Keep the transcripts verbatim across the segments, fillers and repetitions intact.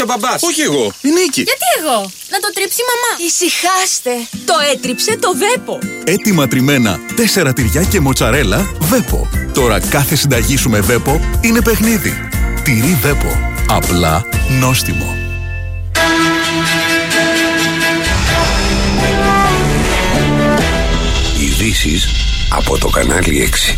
ο μπαμπάς. Όχι εγώ, η Νίκη. Γιατί εγώ? Να το τρίψει η μαμά. Ησυχάστε. Το έτριψε το Βέπο. Έτοιμα τριμμένα, τέσσερα τυριά και μοτσαρέλα, Βέπο. Τώρα κάθε συνταγή σου με Βέπο είναι παιχνίδι. Τυρί Βέπο. Απλά νόστιμο. Ειδήσεις από το κανάλι έξι.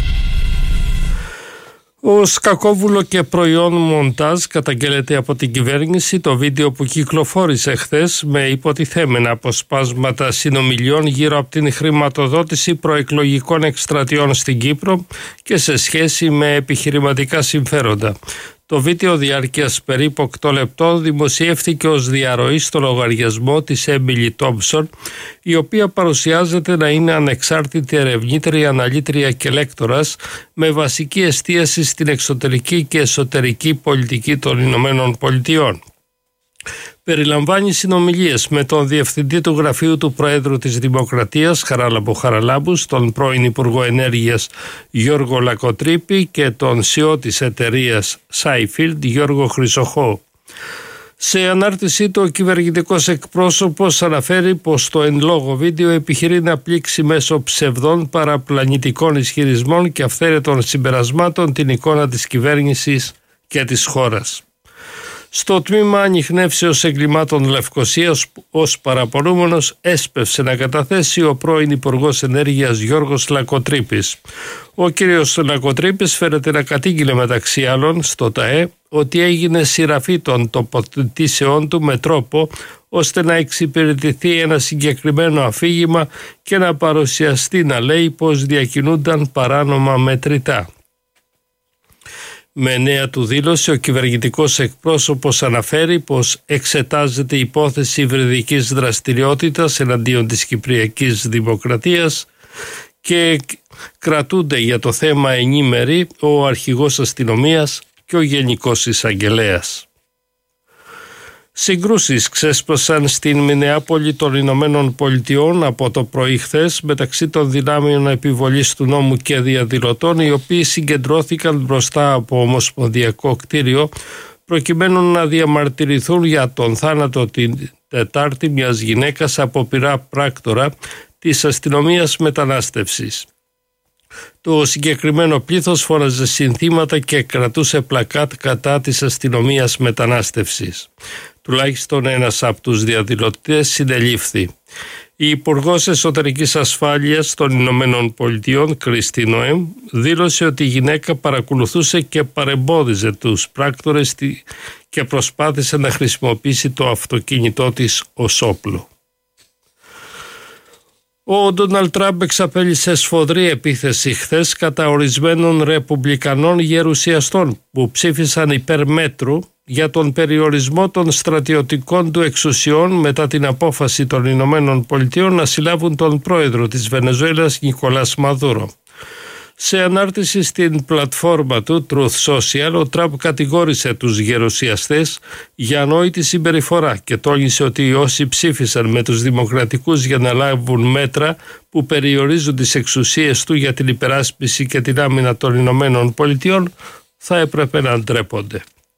Ως κακόβουλο και προϊόν μοντάζ καταγγέλλεται από την κυβέρνηση το βίντεο που κυκλοφόρησε χθες με υποτιθέμενα αποσπάσματα συνομιλιών γύρω από την χρηματοδότηση προεκλογικών εκστρατιών στην Κύπρο και σε σχέση με επιχειρηματικά συμφέροντα. Το βίντεο διάρκειας περίπου οκτώ λεπτών δημοσιεύθηκε ως διαρροή στο λογαριασμό της Έμιλι Τόμψον, η οποία παρουσιάζεται να είναι ανεξάρτητη ερευνήτρια, αναλύτρια και λέκτορας με βασική εστίαση στην εξωτερική και εσωτερική πολιτική των Ηνωμένων Πολιτειών. Περιλαμβάνει συνομιλίες με τον Διευθυντή του Γραφείου του Προέδρου της Δημοκρατίας, Χαράλαμπο Χαραλάμπου, τον πρώην Υπουργό Ενέργειας Γιώργο Λακοτρίπη και τον σι ι ο της εταιρείας Σάιφιλντ, Γιώργο Χρυσοχώ. Σε ανάρτησή του, ο κυβερνητικός εκπρόσωπος αναφέρει πως το εν λόγω βίντεο επιχειρεί να πλήξει μέσω ψευδών παραπλανητικών ισχυρισμών και αυθαίρετων συμπερασμάτων την εικόνα της κυβέρνησης και της χώρας. Στο τμήμα ανιχνεύσεως εγκλημάτων Λευκωσίας, ως παραπονούμενος έσπευσε να καταθέσει ο πρώην Υπουργός Ενέργειας Γιώργος Λακοτρίπης. Ο κύριος Λακοτρίπης φέρεται να κατήγγειλε μεταξύ άλλων στο ΤΑΕ ότι έγινε σειραφή των τοποθετήσεών του με τρόπο ώστε να εξυπηρετηθεί ένα συγκεκριμένο αφήγημα και να παρουσιαστεί να λέει πως διακινούνταν παράνομα μετρητά. Με νέα του δήλωση, ο κυβερνητικός εκπρόσωπος αναφέρει πως εξετάζεται υπόθεση υβριδικής δραστηριότητας εναντίον της Κυπριακής Δημοκρατίας και κρατούνται για το θέμα ενήμεροι ο αρχηγός αστυνομίας και ο γενικός εισαγγελέας. Συγκρούσεις ξέσπασαν στην Μινεάπολη των Ηνωμένων Πολιτειών από το πρωί χθες μεταξύ των δυνάμεων επιβολής του νόμου και διαδηλωτών, οι οποίοι συγκεντρώθηκαν μπροστά από ομοσπονδιακό κτίριο προκειμένου να διαμαρτυρηθούν για τον θάνατο την Τετάρτη μιας γυναίκας από πυρά πράκτορα της αστυνομίας μετανάστευσης. Το συγκεκριμένο πλήθος φόραζε συνθήματα και κρατούσε πλακάτ κατά της αστυνομίας μετανάστευσης. Τουλάχιστον ένας από τους διαδηλωτές συνελήφθη. Η Υπουργός Εσωτερικής Ασφάλειας των Ηνωμένων Πολιτειών, Κριστί Νόεμ, δήλωσε ότι η γυναίκα παρακολουθούσε και παρεμπόδιζε τους πράκτορες και προσπάθησε να χρησιμοποιήσει το αυτοκίνητό της ως όπλο. Ο Ντόναλντ Τραμπ εξαπέλυσε σφοδρή επίθεση χθες κατά ορισμένων ρεπουμπλικανών γερουσιαστών που ψήφισαν υπέρ μέτρου για τον περιορισμό των στρατιωτικών του εξουσιών μετά την απόφαση των Ηνωμένων Πολιτειών να συλλάβουν τον πρόεδρο της Βενεζουέλας Νικολάς Μαδούρο. Σε ανάρτηση στην πλατφόρμα του Truth Social, ο Τραμπ κατηγόρησε τους γερουσιαστές για ανόητη συμπεριφορά και τόνισε ότι όσοι ψήφισαν με τους δημοκρατικούς για να λάβουν μέτρα που περιορίζουν τις εξουσίες του για την υπεράσπιση και την άμυνα των Ηνωμένων Πολιτειών θα έπρεπε να ντρέπονται.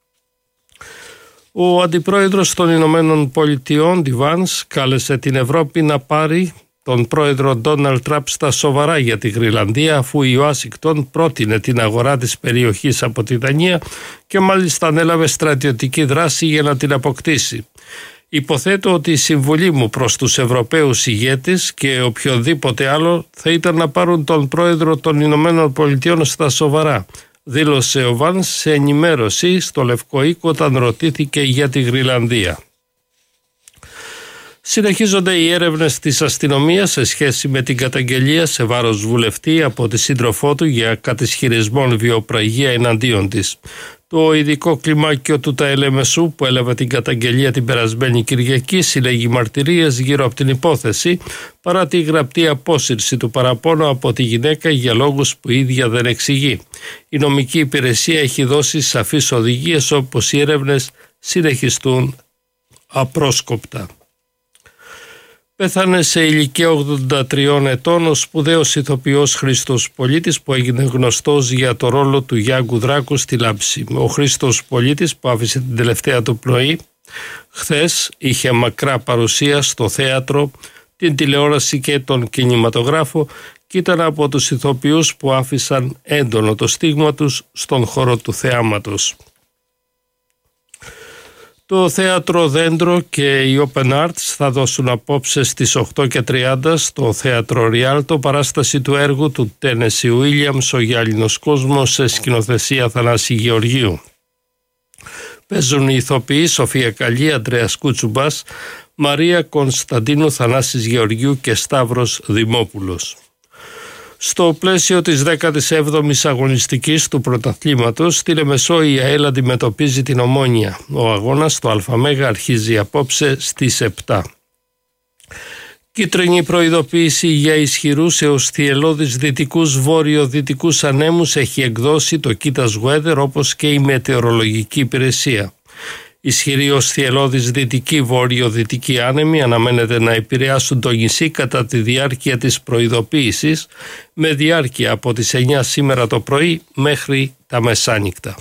Ο αντιπρόεδρος των Ηνωμένων Πολιτειών, Ντι Βάνς, κάλεσε την Ευρώπη να πάρει τον πρόεδρο Ντόναλντ Τραμπ στα σοβαρά για τη Γροιλανδία, αφού η Ουάσιγκτον πρότεινε την αγορά της περιοχής από τη Δανία και μάλιστα ανέλαβε στρατιωτική δράση για να την αποκτήσει. Υποθέτω ότι η συμβουλή μου προς τους Ευρωπαίους ηγέτες και οποιονδήποτε άλλο θα ήταν να πάρουν τον πρόεδρο των Ηνωμένων Πολιτειών στα σοβαρά, δήλωσε ο Βάνς σε ενημέρωση στο Λευκό Οίκο όταν ρωτήθηκε για τη Γροιλανδία. Συνεχίζονται οι έρευνες της αστυνομίας σε σχέση με την καταγγελία σε βάρος βουλευτή από τη σύντροφό του για κατισχυρισμόν βιοπραγία εναντίον της. Το ειδικό κλιμάκιο του ΤΑΕΛΕΜΕΣΟΥ που έλαβε την καταγγελία την περασμένη Κυριακή συλλέγει μαρτυρίες γύρω από την υπόθεση παρά τη γραπτή απόσυρση του παραπώνου από τη γυναίκα για λόγους που η ίδια δεν εξηγεί. Η νομική υπηρεσία έχει δώσει σαφείς οδηγίες όπως οι έρευνες συνεχιστούν απρόσκοπτα. Πέθανε σε ηλικία ογδόντα τριών ετών ο σπουδαίος ηθοποιός Χρήστος Πολίτης που έγινε γνωστός για το ρόλο του Γιάνγκου Δράκου στη Λάμψη. Ο Χρήστος Πολίτης που άφησε την τελευταία του πνοή Χθες είχε μακρά παρουσία στο θέατρο, την τηλεόραση και τον κινηματογράφο και ήταν από τους ηθοποιούς που άφησαν έντονο το στίγμα τους στον χώρο του θεάματος. Το Θέατρο Δέντρο και η Open Arts θα δώσουν απόψε στις οκτώ και τριάντα στο Θέατρο Ριάλτο παράσταση του έργου του Τένεσι Ουίλιαμς «Ο Γυάλινος Κόσμος» σε σκηνοθεσία Θανάση Γεωργίου. Παίζουν οι ηθοποιοί Σοφία Καλή, Ανδρέας Κούτσουμπας, Μαρία Κωνσταντίνου, Θανάσης Γεωργίου και Σταύρος Δημόπουλος. Στο πλαίσιο της δέκατης έβδομης αγωνιστικής του πρωταθλήματος, στη Λεμεσό η ΑΕΛ αντιμετωπίζει την Ομόνια. Ο αγώνας στο ΑΜΕΓΑ αρχίζει απόψε στις επτά. Κίτρινη προειδοποίηση για ισχυρούς έως θυελλώδεις δυτικούς βόρειο-δυτικούς ανέμους έχει εκδώσει το Kitas Weather, όπως και η μετεωρολογική υπηρεσία. Ισχυροί ως θυελλώδεις δυτικοί βόρειο-δυτικοί άνεμοι αναμένεται να επηρεάσουν το νησί κατά τη διάρκεια της προειδοποίησης, με διάρκεια από τις εννιά σήμερα το πρωί μέχρι τα μεσάνυχτα.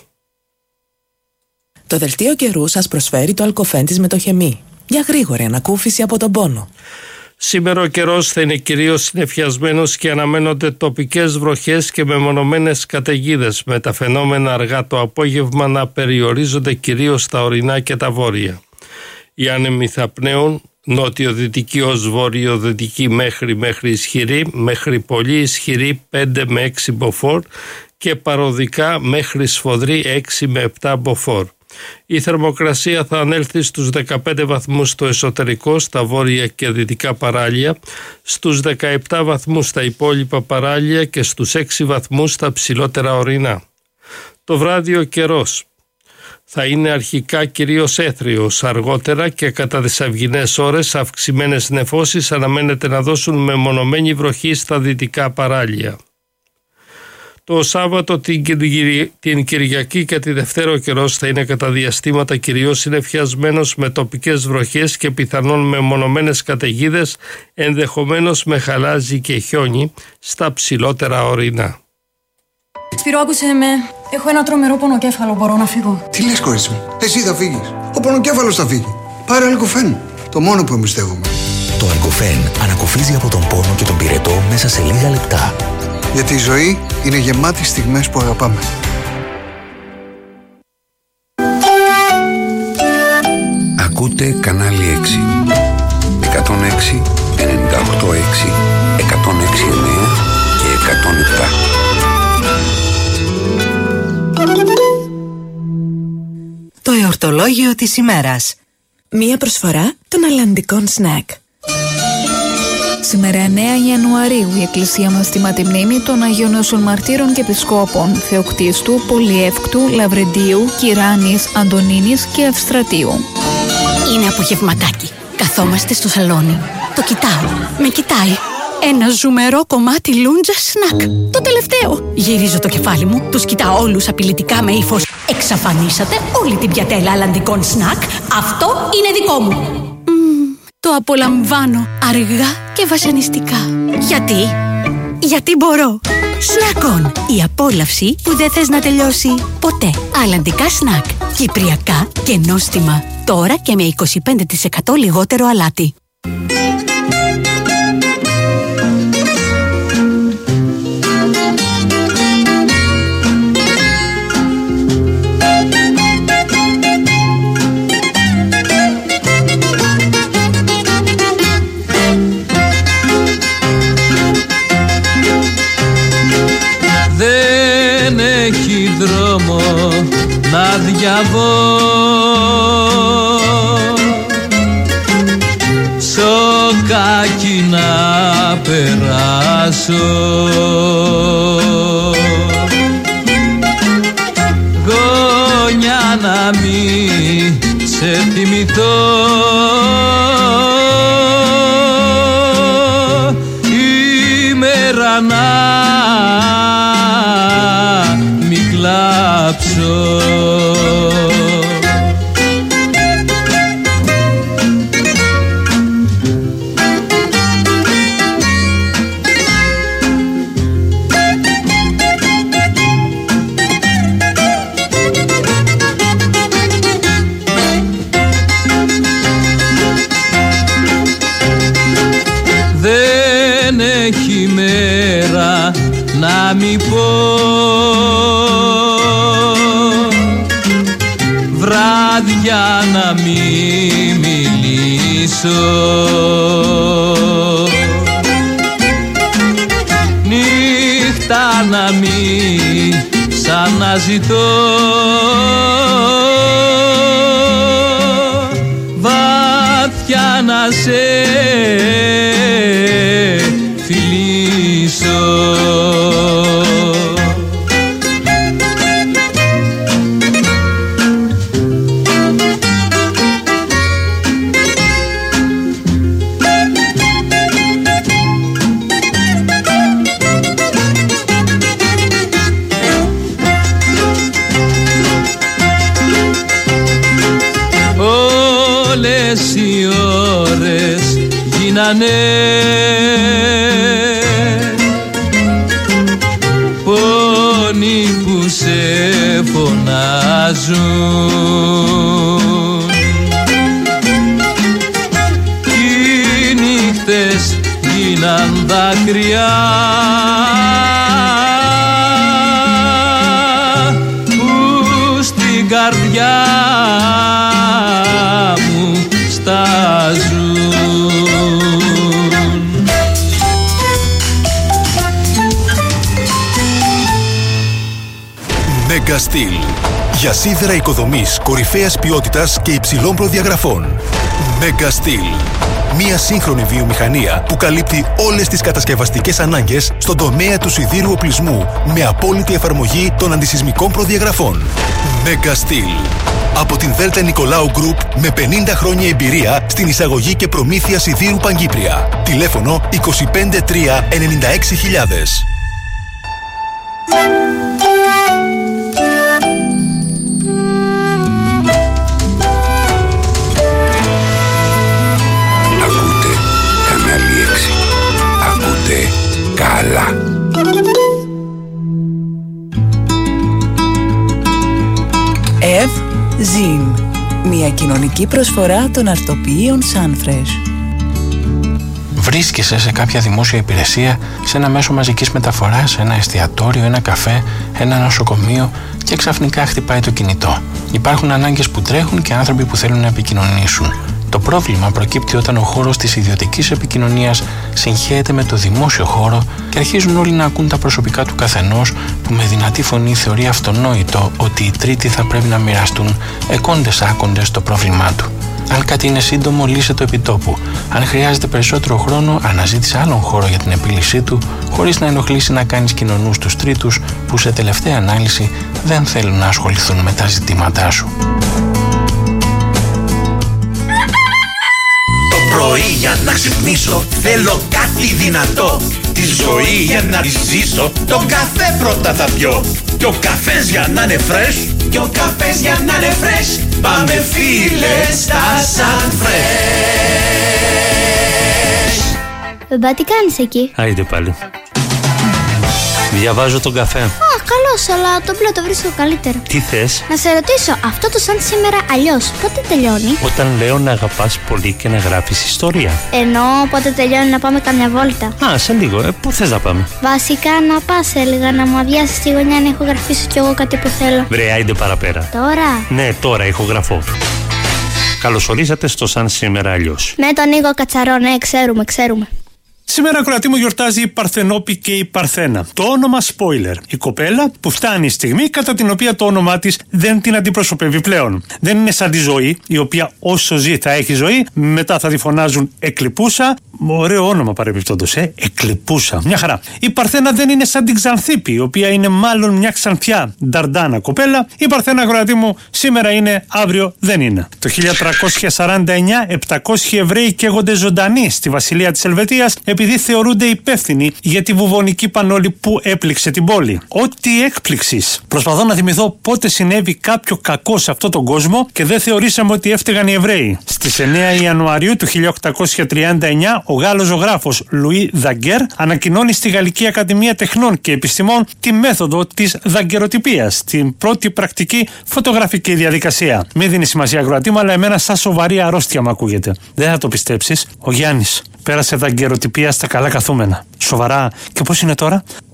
Το δελτίο καιρού σας προσφέρει το Alcofen της Μετοχεμή για γρήγορη ανακούφιση από τον πόνο. Σήμερα ο καιρός θα είναι κυρίως συννεφιασμένος και αναμένονται τοπικές βροχές και μεμονωμένες καταιγίδες, με τα φαινόμενα αργά το απόγευμα να περιορίζονται κυρίως στα ορεινά και τα βόρεια. Οι άνεμοι θα πνέουν νότιο-δυτική ως βόρειο-δυτική μέχρι, μέχρι ισχυρή, μέχρι πολύ ισχυρή πέντε με έξι μποφόρ και παροδικά μέχρι σφοδρή έξι με επτά μποφόρ. Η θερμοκρασία θα ανέλθει στους δεκαπέντε βαθμούς στο εσωτερικό, στα βόρεια και δυτικά παράλια, στους δεκαεπτά βαθμούς στα υπόλοιπα παράλια και στους έξι βαθμούς στα ψηλότερα ορεινά. Το βράδυ ο καιρός θα είναι αρχικά κυρίως έθριος, αργότερα και κατά τις αυγινές ώρες αυξημένες νεφώσεις αναμένεται να δώσουν μεμονωμένη βροχή στα δυτικά παράλια. Το Σάββατο, την, Κυρι... την Κυριακή και τη Δευτέρα ο καιρός θα είναι κατά διαστήματα κυρίως συννεφιασμένος με τοπικές βροχές και πιθανόν με μονομένες καταιγίδες, ενδεχομένως με χαλάζι και χιόνι στα ψηλότερα ορεινά. Σπύρο, άκουσε με. Έχω ένα τρομερό πονοκέφαλο, μπορώ να φύγω? Τι λες, κορίτσι μου, εσύ θα φύγεις? Ο πονοκέφαλος θα φύγει. Πάρε Alcofen, το μόνο που εμπιστεύομαι. Το Alcofen ανακουφίζει από τον πόνο και τον πυρετό μέσα σε λίγα λεπτά. Γιατί η ζωή είναι γεμάτη στιγμές που αγαπάμε. Ακούτε κανάλι έξι. εκατόν έξι, ενενήντα οκτώ έξι, εκατόν έξι εννέα και εκατόν επτά. Το εορτολόγιο της ημέρας. Μία προσφορά των αλλαντικών σνακ. Σήμερα εννέα Ιανουαρίου η Εκκλησία μας τιμά τη μνήμη των Αγίων Νόσων Μαρτύρων και Επισκόπων Θεοκτίστου, Πολυεύκτου, Λαβρεντίου, Κυράνης, Αντωνίνης και Ευστρατείου. Είναι απογευματάκι. Καθόμαστε στο σαλόνι. Το κοιτάω. Με κοιτάει. Ένα ζουμερό κομμάτι λούντζα σνακ. Το τελευταίο. Γυρίζω το κεφάλι μου. Τους κοιτάω όλους απειλητικά με ύφος. Εξαφανίσατε όλη την πιατέλα αλλαντικών σνακ. Αυτό είναι δικό μου. Το απολαμβάνω αργά και βασανιστικά. Γιατί? Γιατί μπορώ. Σνακ-on. Η απόλαυση που δεν θες να τελειώσει ποτέ. Αλλαντικά σνακ. Κυπριακά και νόστιμα. Τώρα και με είκοσι πέντε τοις εκατό λιγότερο αλάτι. Δεν έχει δρόμο να διαβώ, σοκάκι να περάσω, γόνια να μη σε θυμηθώ, ημέρα να μη κλάψω. να μην πω, βράδια να μην μιλήσω, νύχτα να μην ξαναζητώ, βαθιά να σε φιλήσω. Όλες οι ώρες γίνανε πόνοι που σε φωνάζουν, κι οι νύχτες γίναν δάκρυα που στην καρδιά μου στάζουν. Mega Steel. Για σίδερα οικοδομής κορυφαίας ποιότητας και υψηλών προδιαγραφών. Mega Steel. Μια σύγχρονη βιομηχανία που καλύπτει όλες τις κατασκευαστικές ανάγκες στον τομέα του σιδήρου οπλισμού με απόλυτη εφαρμογή των αντισυσμικών προδιαγραφών. Mega Steel. Από την Δέλτα Νικολάου Group με πενήντα χρόνια εμπειρία στην εισαγωγή και προμήθεια σιδήρου Παγκύπρια. Τηλέφωνο είκοσι πέντε τρία ενενήντα έξι χιλιάδες. Ακούτε κανάλι έξι. Ακούτε καλά. Ευ Ζιν. Μια κοινωνική προσφορά των αρτοποιείων Sunfresh. Βρίσκεσαι σε κάποια δημόσια υπηρεσία, σε ένα μέσο μαζικής μεταφοράς, ένα εστιατόριο, ένα καφέ, ένα νοσοκομείο και ξαφνικά χτυπάει το κινητό. Υπάρχουν ανάγκες που τρέχουν και άνθρωποι που θέλουν να επικοινωνήσουν. Το πρόβλημα προκύπτει όταν ο χώρος της ιδιωτικής επικοινωνίας συγχέεται με το δημόσιο χώρο και αρχίζουν όλοι να ακούν τα προσωπικά του καθενός που με δυνατή φωνή θεωρεί αυτονόητο ότι οι τρίτοι θα πρέπει να μοιραστούν εκόντες άκοντες το πρόβλημά του. Αν κάτι είναι σύντομο, λύσε το επιτόπου. Αν χρειάζεται περισσότερο χρόνο, αναζήτησε άλλον χώρο για την επίλυσή του, χωρίς να ενοχλήσει να κάνεις κοινωνούς τους τρίτους που σε τελευταία ανάλυση δεν θέλουν να ασχοληθούν με τα ζητήματά σου. Πρωί για να ξυπνήσω θέλω κάτι δυνατό. Τη ζωή για να τη ζήσω τον καφέ πρώτα θα πιω. Και ο καφές για να είναι fresh, και ο καφές για να είναι fresh, πάμε φίλε στα Sunfresh. Μπαμπά, τι κάνεις εκεί? Άιντε πάλι. Διαβάζω τον καφέ. Α, καλώς, αλλά το μπλε το βρίσκω καλύτερο. Τι θες? Να σε ρωτήσω, αυτό το σαν σήμερα αλλιώς, πότε τελειώνει? Όταν λέω να αγαπάς πολύ και να γράφεις ιστορία. Ενώ πότε τελειώνει να πάμε καμιά βόλτα? Α, σε λίγο. Ε, πού θες να πάμε? Βασικά να πας, έλεγα, να μου αδειάσεις τη γωνιά να ηχογραφήσω κι εγώ κάτι που θέλω. Βρε, άιντε παραπέρα. Τώρα? Ναι, τώρα ηχογραφώ. Καλωσορίσατε στο Σαν Σήμερα Αλλιώς. Με τον Νίκο Κατσαρό, ναι, ξέρουμε, ξέρουμε. Σήμερα ακροατή μου γιορτάζει η Παρθενόπη και η Παρθένα. Το όνομα spoiler. Η κοπέλα που φτάνει η στιγμή κατά την οποία το όνομά της δεν την αντιπροσωπεύει πλέον. Δεν είναι σαν τη ζωή, η οποία όσο ζει θα έχει ζωή, μετά θα τη φωνάζουν Εκλειπούσα. Ωραίο όνομα παρεμπιπτόντως, ε. Εκλειπούσα. Μια χαρά. Η Παρθένα δεν είναι σαν την Ξανθίπη, η οποία είναι μάλλον μια ξανθιά νταρντάνα κοπέλα. Η Παρθένα, ακροατή μου, σήμερα είναι, αύριο δεν είναι. Το χίλια τριακόσια σαράντα εννιά, επτακόσιοι Εβραίοι καίγονται ζωντανοί στη βασιλεία της Ελβετίας επειδή θεωρούνται υπεύθυνοι για τη βουβονική πανόλη που έπληξε την πόλη. Ό,τι έκπληξης. Προσπαθώ να θυμηθώ πότε συνέβη κάποιο κακό σε αυτόν τον κόσμο και δεν θεωρήσαμε ότι έφταιγαν οι Εβραίοι. Στις εννέα Ιανουαρίου του χίλια οκτακόσια τριάντα εννιά, ο Γάλλος ζωγράφος Λουί Δαγκέρ ανακοινώνει στη Γαλλική Ακαδημία Τεχνών και Επιστημών τη μέθοδο της δαγκεροτυπίας, την πρώτη πρακτική φωτογραφική διαδικασία. Μην δίνει σημασία, ακροατή μου, αλλά εμένα σαν σοβαρή αρρώστια μου ακούγεται. Δεν θα το πιστέψεις, ο Γιάννης πέρασε δαγκεροτυπία στα καλά καθούμενα. Σοβαρά. Και πώς είναι τώρα?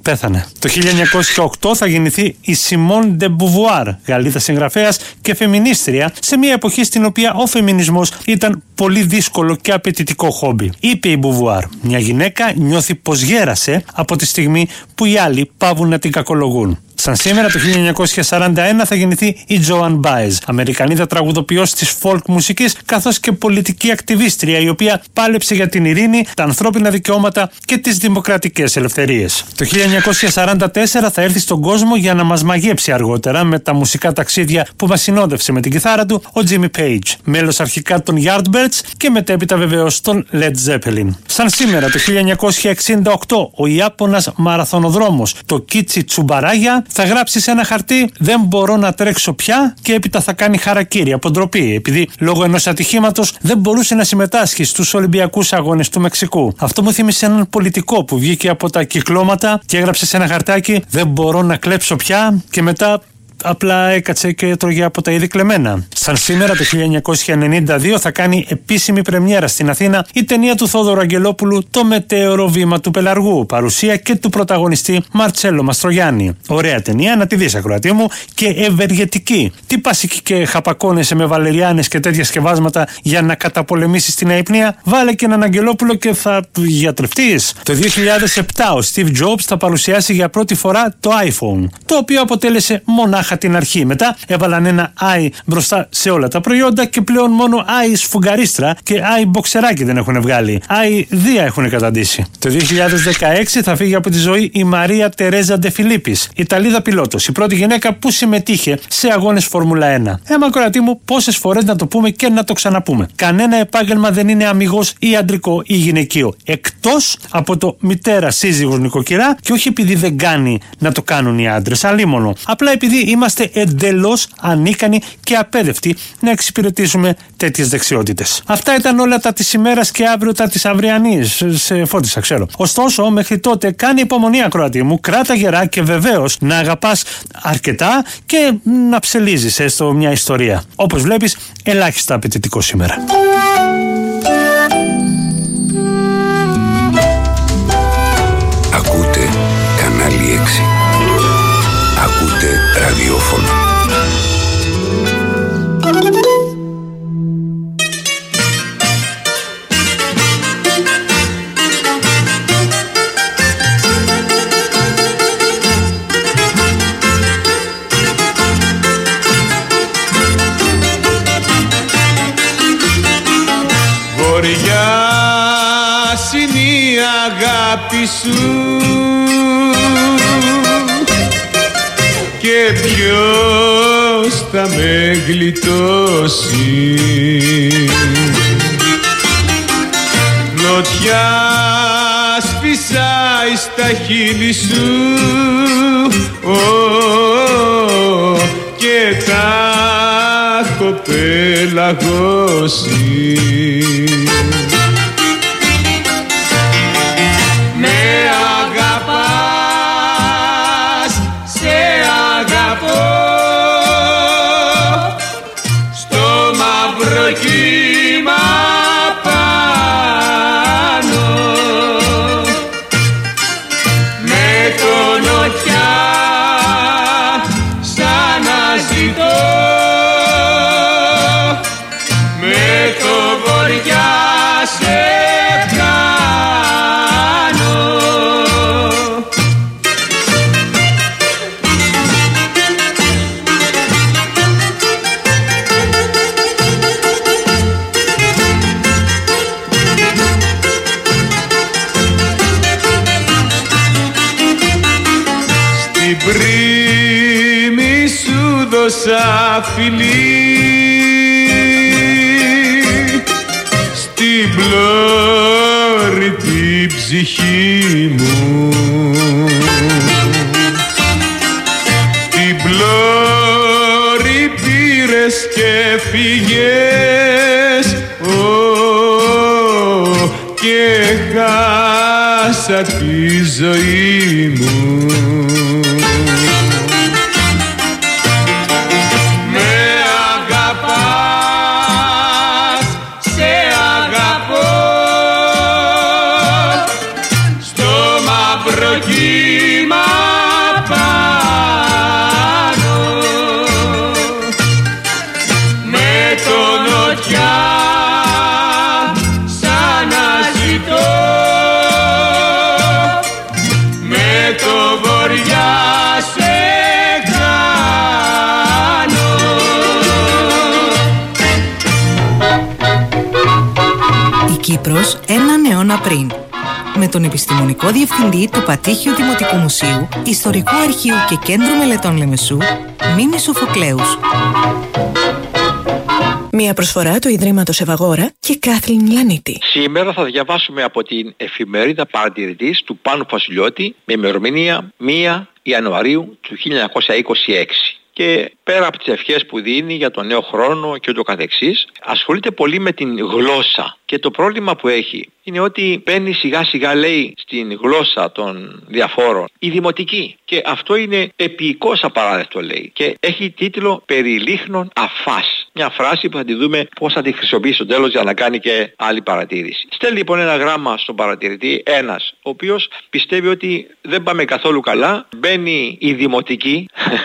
πέθανε. Το χίλια εννιακόσια οκτώ θα γεννηθεί η Σιμών ντε Μπουβουάρ, Γαλλίδα συγγραφέας και φεμινίστρια, σε μια εποχή στην οποία ο φεμινισμός ήταν πολύ δύσκολο και απαιτητικό χόμπι. Είπε η Μπουβουάρ: μια γυναίκα νιώθει πως γέρασε από τη στιγμή που οι άλλοι πάβουν να την κακολογούν. Σαν σήμερα, το χίλια εννιακόσια σαράντα ένα θα γεννηθεί η Τζοάν Μπάεζ, Αμερικανίδα τραγουδοποιός της folk μουσικής, καθώς και πολιτική ακτιβίστρια, η οποία πάλεψε για την ειρήνη, τα ανθρώπινα δικαιώματα και τις δημοκρατικές ελευθερίες. Το χίλια εννιακόσια σαράντα τέσσερα θα έρθει στον κόσμο για να μας μαγέψει αργότερα με τα μουσικά ταξίδια που μας συνόδευσε με την κιθάρα του ο Jimmy Page, μέλος αρχικά των Yardbirds και μετέπειτα βεβαίως των Led Zeppelin. Σαν σήμερα, το χίλια εννιακόσια εξήντα οκτώ, ο Ιάπωνας μαραθωνοδρόμος το Κίτσι Τσουμπαράγια θα γράψει σε ένα χαρτί: δεν μπορώ να τρέξω πια, και έπειτα θα κάνει χαρακίρι από ντροπή, επειδή λόγω ενός ατυχήματος δεν μπορούσε να συμμετάσχει στους Ολυμπιακούς Αγώνες του Μεξικού. Αυτό μου θύμισε έναν πολιτικό που βγήκε από τα κυκλώματα και έγραψε σε ένα χαρτάκι: δεν μπορώ να κλέψω πια, και μετά απλά έκατσε και έτρωγε από τα ήδη κλεμμένα. Σαν σήμερα, το χίλια εννιακόσια ενενήντα δύο, θα κάνει επίσημη πρεμιέρα στην Αθήνα η ταινία του Θόδωρου Αγγελόπουλου «Το μετέωρο βήμα του Πελαργού», παρουσία και του πρωταγωνιστή Μαρτσέλο Μαστρογιάννη. Ωραία ταινία, να τη δεις, ακροατή μου, και ευεργετική. Τι πας εκεί και χαπακώνεσαι με βαλεριάνες και τέτοια σκευάσματα για να καταπολεμήσεις την αϊπνία? Βάλε και έναν Αγγελόπουλο και θα γιατρευτείς. Το δύο χιλιάδες επτά ο Steve Jobs θα παρουσιάσει για πρώτη φορά το iPhone, το οποίο αποτέλεσε μονάχα την αρχή. Μετά έβαλαν ένα i μπροστά σε όλα τα προϊόντα και πλέον μόνο i σφουγγαρίστρα και i μποξεράκι δεν έχουν βγάλει. i δία έχουν καταντήσει. Το δύο χιλιάδες δεκαέξι θα φύγει από τη ζωή η Μαρία Τερέζα Ντε Φιλίππης, Ιταλίδα πιλότος, η πρώτη γυναίκα που συμμετείχε σε αγώνες Φόρμουλα ένα. Έμα κορατή μου, πόσες φορές να το πούμε και να το ξαναπούμε. Κανένα επάγγελμα δεν είναι αμιγώς ή αντρικό ή γυναικείο, εκτός από το μητέρα σύζυγος νοικοκυρά, και όχι επειδή δεν κάνει να το κάνουν οι άντρες, αλίμονο. Απλά επειδή είμαστε εντελώς ανίκανοι και απέδευτοι να εξυπηρετήσουμε τέτοιες δεξιότητες. Αυτά ήταν όλα τα της ημέρας και αύριο τα της αυριανής. Σε φώτισα, ξέρω. Ωστόσο, μέχρι τότε κάνει υπομονή, ακροατή μου, κράτα γερά και βεβαίως να αγαπάς αρκετά και να ψελίζεις έστω μια ιστορία. Όπως βλέπεις, ελάχιστα απαιτητικό σήμερα. Ακούτε κανάλι έξι. Ακούτε ραδιόφωνο. Βοριάς είναι η αγάπη σου και ποιος θα με γλιτώσει? Νοτιά σφυσάει στα χείλη σου, oh, και τα έχω πελαγώσει. Κύμα πάνω με το νοτιά σαν να ζητώ, με το βοριά σε κάνω. Πρίμη σου δώσα φιλί, στην πλώρη την ψυχή μου, την πλώρη πήρες και φύγες, oh, και χάσα τη ζωή μου. Κύμα Κύπρος έναν αιώνα πριν. Με τον επιστημονικό διευθυντή του Πατήχιου Δημοτικού Μουσείου, Ιστορικού Αρχείου και Κέντρου Μελετών Λεμεσού, Μίμη Σοφοκλέους. Μια προσφορά του Ιδρύματος Ευαγόρα και Κάθλιν Λανίτη. Σήμερα θα διαβάσουμε από την εφημερίδα Παρατηρητής του Πάνου Φασιλιώτη με ημερομηνία πρώτη Ιανουαρίου του χίλια εννιακόσια είκοσι έξι. Και πέρα από τις ευχές που δίνει για τον νέο χρόνο και ούτω καθεξής, ασχολείται πολύ με την γλώσσα. Και το πρόβλημα που έχει είναι ότι μπαίνει σιγά σιγά, λέει, στην γλώσσα των διαφόρων η δημοτική. Και αυτό είναι επίοικος απαράδεκτο, λέει. Και έχει τίτλο «Περί λίχνων αφάς». Μια φράση που θα τη δούμε πώς θα τη χρησιμοποιήσει στο τέλος για να κάνει και άλλη παρατήρηση. Στέλνει λοιπόν ένα γράμμα στον παρατηρητή, ένας, ο οποίος πιστεύει ότι δεν πάμε καθόλου καλά. Μπαίνει η δημοτική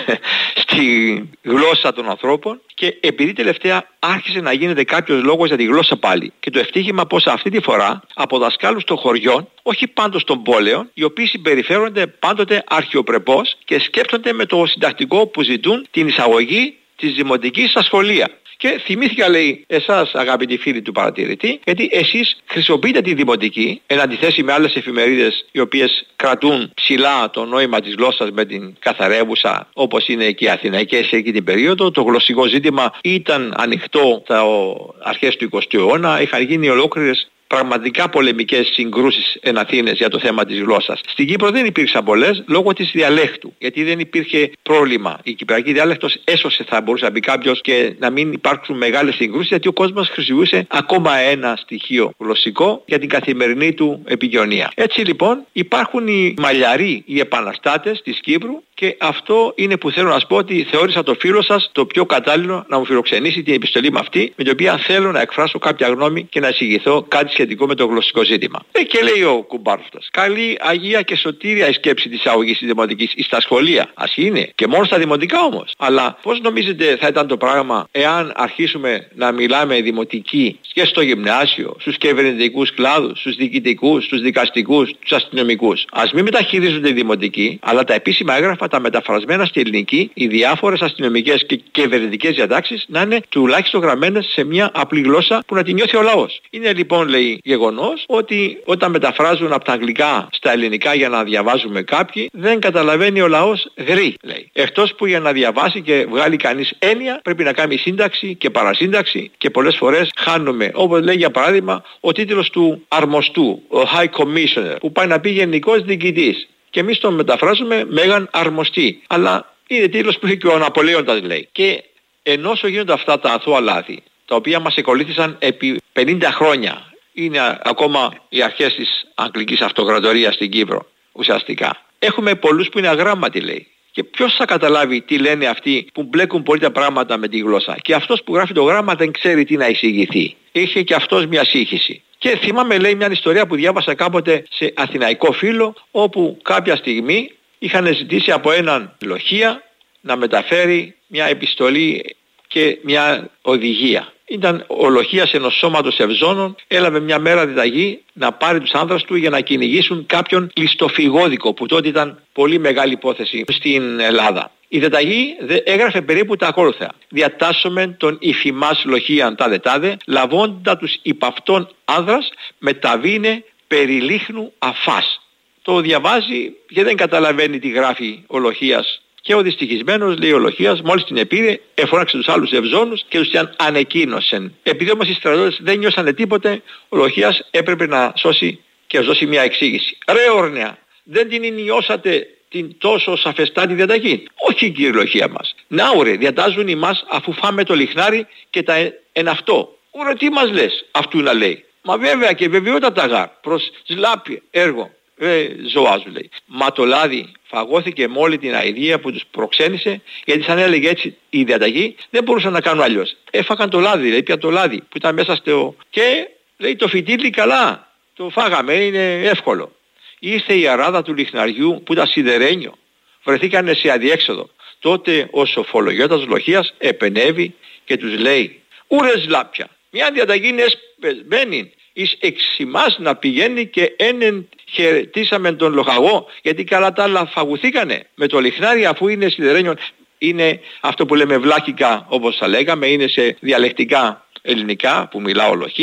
στη γλώσσα των ανθρώπων και επειδή τελευταία άρχισε να γίνεται κάποιος λόγος για τη γλώσσα πάλι. Και το ευτύχημα πως αυτή τη φορά από δασκάλους των χωριών, όχι πάντως των πόλεων, οι οποίοι συμπεριφέρονται πάντοτε αρχαιοπρεπώς και σκέφτονται με το συντακτικό που ζητούν την εισαγωγή της δημοτικής στα σχολεία. Και θυμήθηκα, λέει, εσάς αγαπητοί φίλοι του παρατηρητή, γιατί εσείς χρησιμοποιείτε τη δημοτική εν αντιθέσει με άλλες εφημερίδες οι οποίες κρατούν ψηλά το νόημα της γλώσσας με την καθαρεύουσα, όπως είναι και οι Αθηναϊκές εκεί την περίοδο. Το γλωσσικό ζήτημα ήταν ανοιχτό στα αρχές του εικοστού αιώνα, είχαν γίνει ολόκληρες πραγματικά πολεμικές συγκρούσεις εν Αθήνες για το θέμα της γλώσσας. Στην Κύπρο δεν υπήρξαν πολλές λόγω της διαλέκτου, γιατί δεν υπήρχε πρόβλημα. Η κυπριακή διάλεκτος έσωσε, θα μπορούσε να πει κάποιος, και να μην υπάρξουν μεγάλες συγκρούσεις, γιατί ο κόσμος χρησιμοποιούσε ακόμα ένα στοιχείο γλωσσικό για την καθημερινή του επικοινωνία. Έτσι λοιπόν υπάρχουν οι μαλλιαροί, οι επαναστάτες της Κύπρου, και αυτό είναι που θέλω να σας πω, ότι θεώρησα το φίλο σας το πιο κατάλληλο να μου φιλοξενήσει την επιστολή με αυτή, με την οποία θέλω να εκφράσω κάποια γνώμη και να εισηγηθώ κάτι σχετικό με το γλωσσικό ζήτημα. Ε, και λέει ο κουμπάρφτας, καλή, αγία και σωτήρια η σκέψη της αγωγής της δημοτικής στα σχολεία. Ας είναι, και μόνο στα δημοτικά όμως. Αλλά πώς νομίζετε θα ήταν το πράγμα εάν αρχίσουμε να μιλάμε δημοτική και στο γυμνάσιο, στους κυβερνητικούς κλάδους, στους διοικητικούς, στους δικαστικούς, στους αστυνομικούς? Ας μην μεταχειρίζονται οι δημοτικοί, αλλά τα επίσημα έγγραφα, τα μεταφρασμένα στη ελληνική, οι διάφορες αστυνομικές και κυβερνητικές διατάξεις να είναι τουλάχιστον γραμμένες σε μια απλή γλώσσα που να την νιώθει ο λαός. Είναι λοιπόν, λέει, γεγονός ότι όταν μεταφράζουν από τα αγγλικά στα ελληνικά για να διαβάζουμε κάποιοι, δεν καταλαβαίνει ο λαός γρή, λέει. Εκτός που για να διαβάσει και βγάλει κανείς έννοια πρέπει να κάνει σύνταξη και παρασύνταξη, και πολλές φορές χάνουμε. Όπως λέει για παράδειγμα ο τίτλος του αρμοστού, ο High Commissioner, που πάει να πει γενικός διοικητής. Και εμείς τον μεταφράζουμε μέγαν αρμοστή. Αλλά είναι τίτλος που είχε και ο Ναπολέοντας, λέει. Και ενώ όσο γίνονται αυτά τα αθώα λάθη, τα οποία μας εκολύθησαν επί πενήντα χρόνια, είναι ακόμα οι αρχές της Αγγλικής Αυτοκρατορίας στην Κύπρο, ουσιαστικά. Έχουμε πολλούς που είναι αγράμματοι, λέει. Και ποιος θα καταλάβει τι λένε αυτοί που μπλέκουν πολύ τα πράγματα με τη γλώσσα? Και αυτός που γράφει το γράμμα δεν ξέρει τι να εισηγηθεί. Είχε και αυτός μια σύγχυση. Και θυμάμαι, λέει, μια ιστορία που διάβασα κάποτε σε αθηναϊκό φίλο, όπου κάποια στιγμή είχαν ζητήσει από έναν λοχεία να μεταφέρει μια επιστολή και μια οδηγία. Ήταν ο λοχείας ενός σώματος ευζώνων, έλαβε μια μέρα διδαγή να πάρει τους άνδρας του για να κυνηγήσουν κάποιον ληστοφυγόδικο, που τότε ήταν πολύ μεγάλη υπόθεση στην Ελλάδα. Η διδαγή έγραφε περίπου τα ακόλουθα. Διατάσσομεν τον υφημάς λοχείαν τάδε τάδε, λαβώντα τους υπ' αυτόν άνδρας, μεταβήνε περί λίχνου αφάς. Το διαβάζει και δεν καταλαβαίνει τι γράφει ο λοχείας. Και ο δυστυχισμένος, λέει ο λοχείας, μόλις την επήρε, εφώναξε τους άλλους ευζώνους και τους την ανεκοίνωσεν. Επειδή όμως οι στρατιώτες δεν νιώσανε τίποτε, ο λοχείας έπρεπε να σώσει και να δώσει μια εξήγηση. Ρε όρνεα, δεν την ενιώσατε την τόσο σαφεστά τη διαταγή? Όχι, κύριε λοχεία μας. Να ωρε, διατάζουν ημάς αφού φάμε το λιχνάρι και τα εν αυτό. Ωρε, τι μας λες? Αυτού να λέει. Μα βέβαια και βεβαιότατα γάρ, προς σλάπη έργο. Ε, ζωάζου, λέει. Μα το λάδι φαγώθηκε με όλη την αηδία που τους προξένησε, γιατί σαν έλεγε έτσι η διαταγή δεν μπορούσαν να κάνουν αλλιώς. Έφαγαν το λάδι, λέει, πια το λάδι που ήταν μέσα στο... Και λέει το φυτίλι καλά, το φάγαμε, είναι εύκολο. Ήρθε η αράδα του λιχναριού που ήταν σιδερένιο, βρεθήκανε σε αδιέξοδο. Τότε ο σοφολογιώτας λοχείας επενεύει και τους λέει, ούρες λάπια, μια διαταγή είναι εσπεσμένη, εις εξημάς να πηγαίνει και ένεν χαιρετήσαμε τον λοχαγό, γιατί καλά τα άλλα φαγουθήκανε. Με το λιχνάρι, αφού είναι σιδερένιο, είναι αυτό που λέμε βλάχικα, όπως θα λέγαμε, είναι σε διαλεκτικά ελληνικά που μιλά ο λοχείας.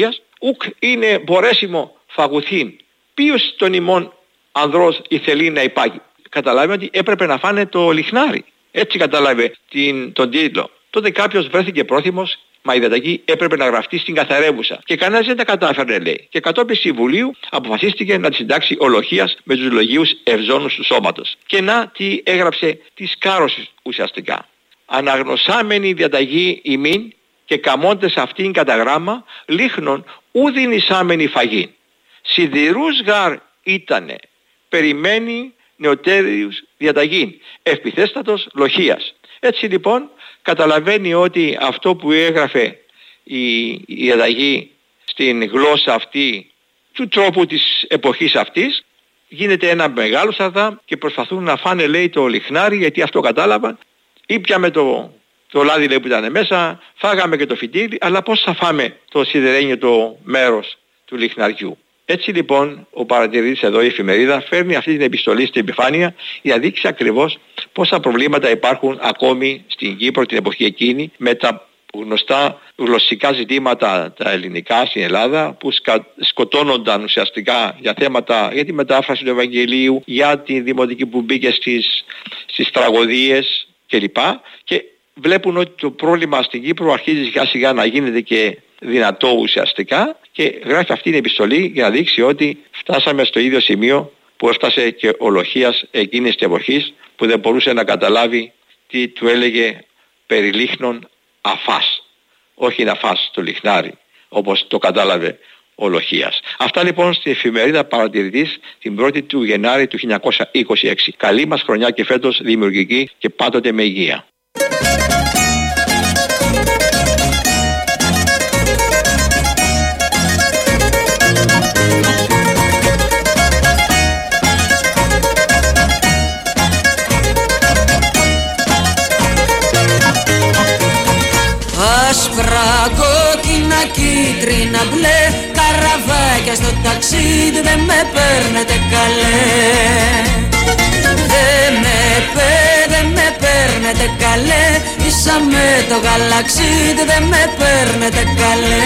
ουκ είναι μπορέσιμο φαγουθήν. Ποιος των ημών ανδρός ηθελεί να υπάγει. Καταλάβει ότι έπρεπε να φάνε το λιχνάρι. Έτσι κατάλαβε την, τον τίτλο. Τότε κάποιος βρέθηκε πρόθυμος, μα η διαταγή έπρεπε να γραφτεί στην καθαρεύουσα. Και κανένας δεν τα κατάφερνε, λέει. Και κατόπιν συμβουλίου αποφασίστηκε να τη συντάξει ολοχίας με τους λογίους ευζώνους του σώματος. Και να τι έγραψε τη σκάρωση ουσιαστικά. Αναγνωσάμενη διαταγή ημίν και καμώντες αυτήν κατά γράμμα, λίχνον ούδιν εισάμενη φαγήν. Σιδηρούς γαρ ήτανε, περιμένει νεωτέριους διαταγήν, ευπιθέστατος λοχίας. Έτσι λοιπόν καταλαβαίνει ότι αυτό που έγραφε η, η διαταγή στην γλώσσα αυτή του τρόπου της εποχής αυτής, γίνεται ένα μεγάλο σαρδάμ και προσπαθούν να φάνε, λέει, το λιχνάρι, γιατί αυτό κατάλαβαν. Ήπιαμε το, το λάδι, λέει, που ήταν μέσα, φάγαμε και το φυτίλι, αλλά πώς θα φάμε το σιδερένιο το μέρος του λιχναριού. Έτσι λοιπόν ο παρατηρητής εδώ, η εφημερίδα, φέρνει αυτή την επιστολή στην επιφάνεια για να δείξει ακριβώς πόσα προβλήματα υπάρχουν ακόμη στην Κύπρο την εποχή εκείνη με τα γνωστά γλωσσικά ζητήματα τα ελληνικά στην Ελλάδα που σκα... σκοτώνονταν ουσιαστικά για θέματα, για τη μετάφραση του Ευαγγελίου, για τη δημοτική που μπήκε στις, στις τραγωδίες κλπ. Και βλέπουν ότι το πρόβλημα στην Κύπρο αρχίζει σιγά σιγά να γίνεται και δυνατό ουσιαστικά και γράφει αυτή την επιστολή για να δείξει ότι φτάσαμε στο ίδιο σημείο που έφτασε και ο Λοχίας εκείνης της εποχής που δεν μπορούσε να καταλάβει τι του έλεγε περί λίχνων αφάς, όχι να φας το λιχνάρι όπως το κατάλαβε ο Λοχίας. Αυτά λοιπόν στην εφημερίδα Παρατηρητής την πρώτη του Γενάρη του χίλια εννιακόσια είκοσι έξι. Καλή μας χρονιά και φέτος δημιουργική και πάντοτε με υγεία. Άσπρα, κόκκινα, κίτρινα, μπλε, καραβάκια στο ταξίδι δεν με παίρνετε καλέ. Δεν με πέ, δεν με παίρνετε καλέ, ίσα με το γαλαξίδι δεν με παίρνετε καλέ.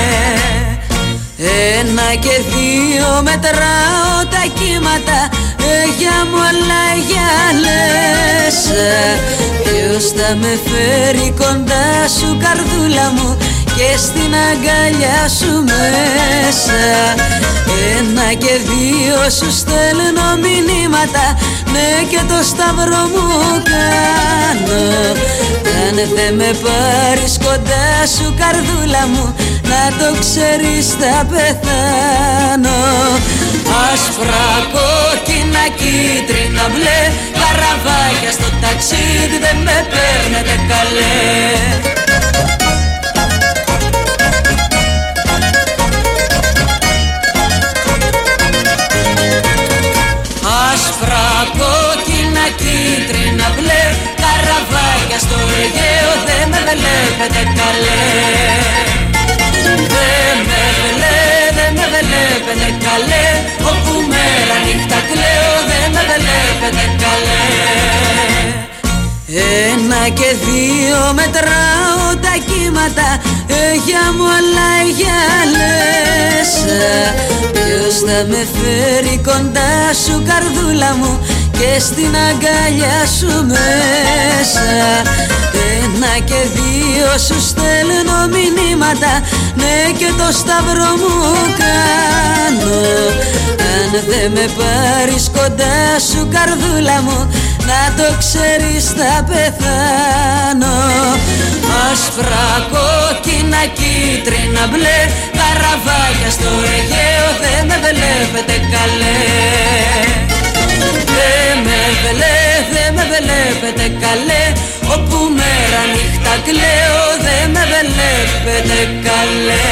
Ένα και δύο μετράω τα κύματα, για μου όλα για λες. Ποιος θα με φέρει κοντά σου καρδούλα μου και στην αγκαλιά σου μέσα. Ένα και δύο σου στέλνω μηνύματα, ναι και το σταυρό μου κάνω. Αν δεν με πάρεις κοντά σου καρδούλα μου, να το ξέρεις θα πεθάνω. Άσπρα, κόκκινα, κίτρινα, μπλε, καραβάκια στο ταξίδι δεν με παίρνετε καλέ. Άσπρα, κόκκινα, κίτρινα, μπλε, καραβάκια στο Αιγαίο δεν με βλέπετε καλέ. Δεν με βλέ, δεν με βλέπετε καλέ, όπου μέρα νύχτα κλαίω δεν με βλέπετε καλέ. Ένα και δύο μετράω τα κύματα, για μου όλα για λες. Ποιος θα με φέρει κοντά σου καρδούλα μου και στην αγκαλιά σου μέσα. Ένα και δύο σου στέλνω μηνύματα, ναι και το σταυρό μου κάνω. Αν δεν με πάρεις κοντά σου καρδούλα μου, να το ξέρεις θα πεθάνω. Άσπρα, κόκκινα, κίτρινα, μπλε, καραβάκια στο Αιγαίο δεν με βλέπετε καλέ. Δεν με βλέ, δεν με βλέπετε καλέ, όπου μέρα νύχτα κλαίω δεν με βλέπετε καλέ.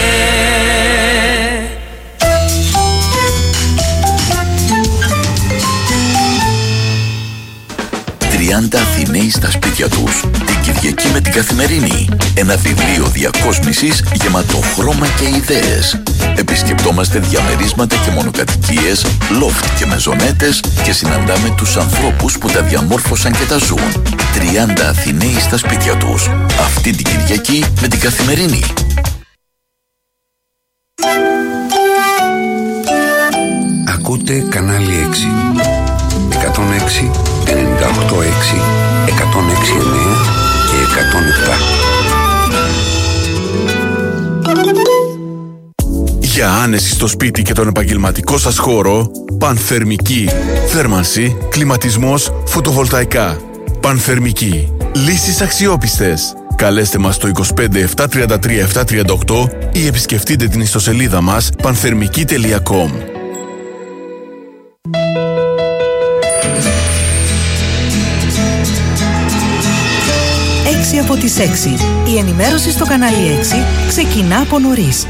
τριάντα Αθηναίοι στα σπίτια τους. Την Κυριακή με την Καθημερινή. Ένα βιβλίο διακόσμησης γεμάτο χρώμα και ιδέες. Επισκεπτόμαστε διαμερίσματα και μονοκατοικίες, λόφτ και μεζονέτες και συναντάμε τους ανθρώπους που τα διαμόρφωσαν και τα ζουν. τριάντα Αθηναίοι στα σπίτια τους. Αυτή την Κυριακή με την Καθημερινή. Ακούτε κανάλι έξι. εκατόν έξι, ενενήντα οκτώ έξι, εκατόν έξι εννέα και εκατόν επτά. Για άνεση στο σπίτι και τον επαγγελματικό σας χώρο, Πανθερμική. Θέρμανση, κλιματισμός, φωτοβολταϊκά. Πανθερμική. Λύσεις αξιόπιστες. Καλέστε μας στο είκοσι πέντε επτακόσια τριάντα τρία επτακόσια τριάντα οκτώ ή επισκεφτείτε την ιστοσελίδα μας πανθερμική τελεία κομ. έξι από τις έξι. Η ενημέρωση στο κανάλι έξι ξεκινά από νωρίς.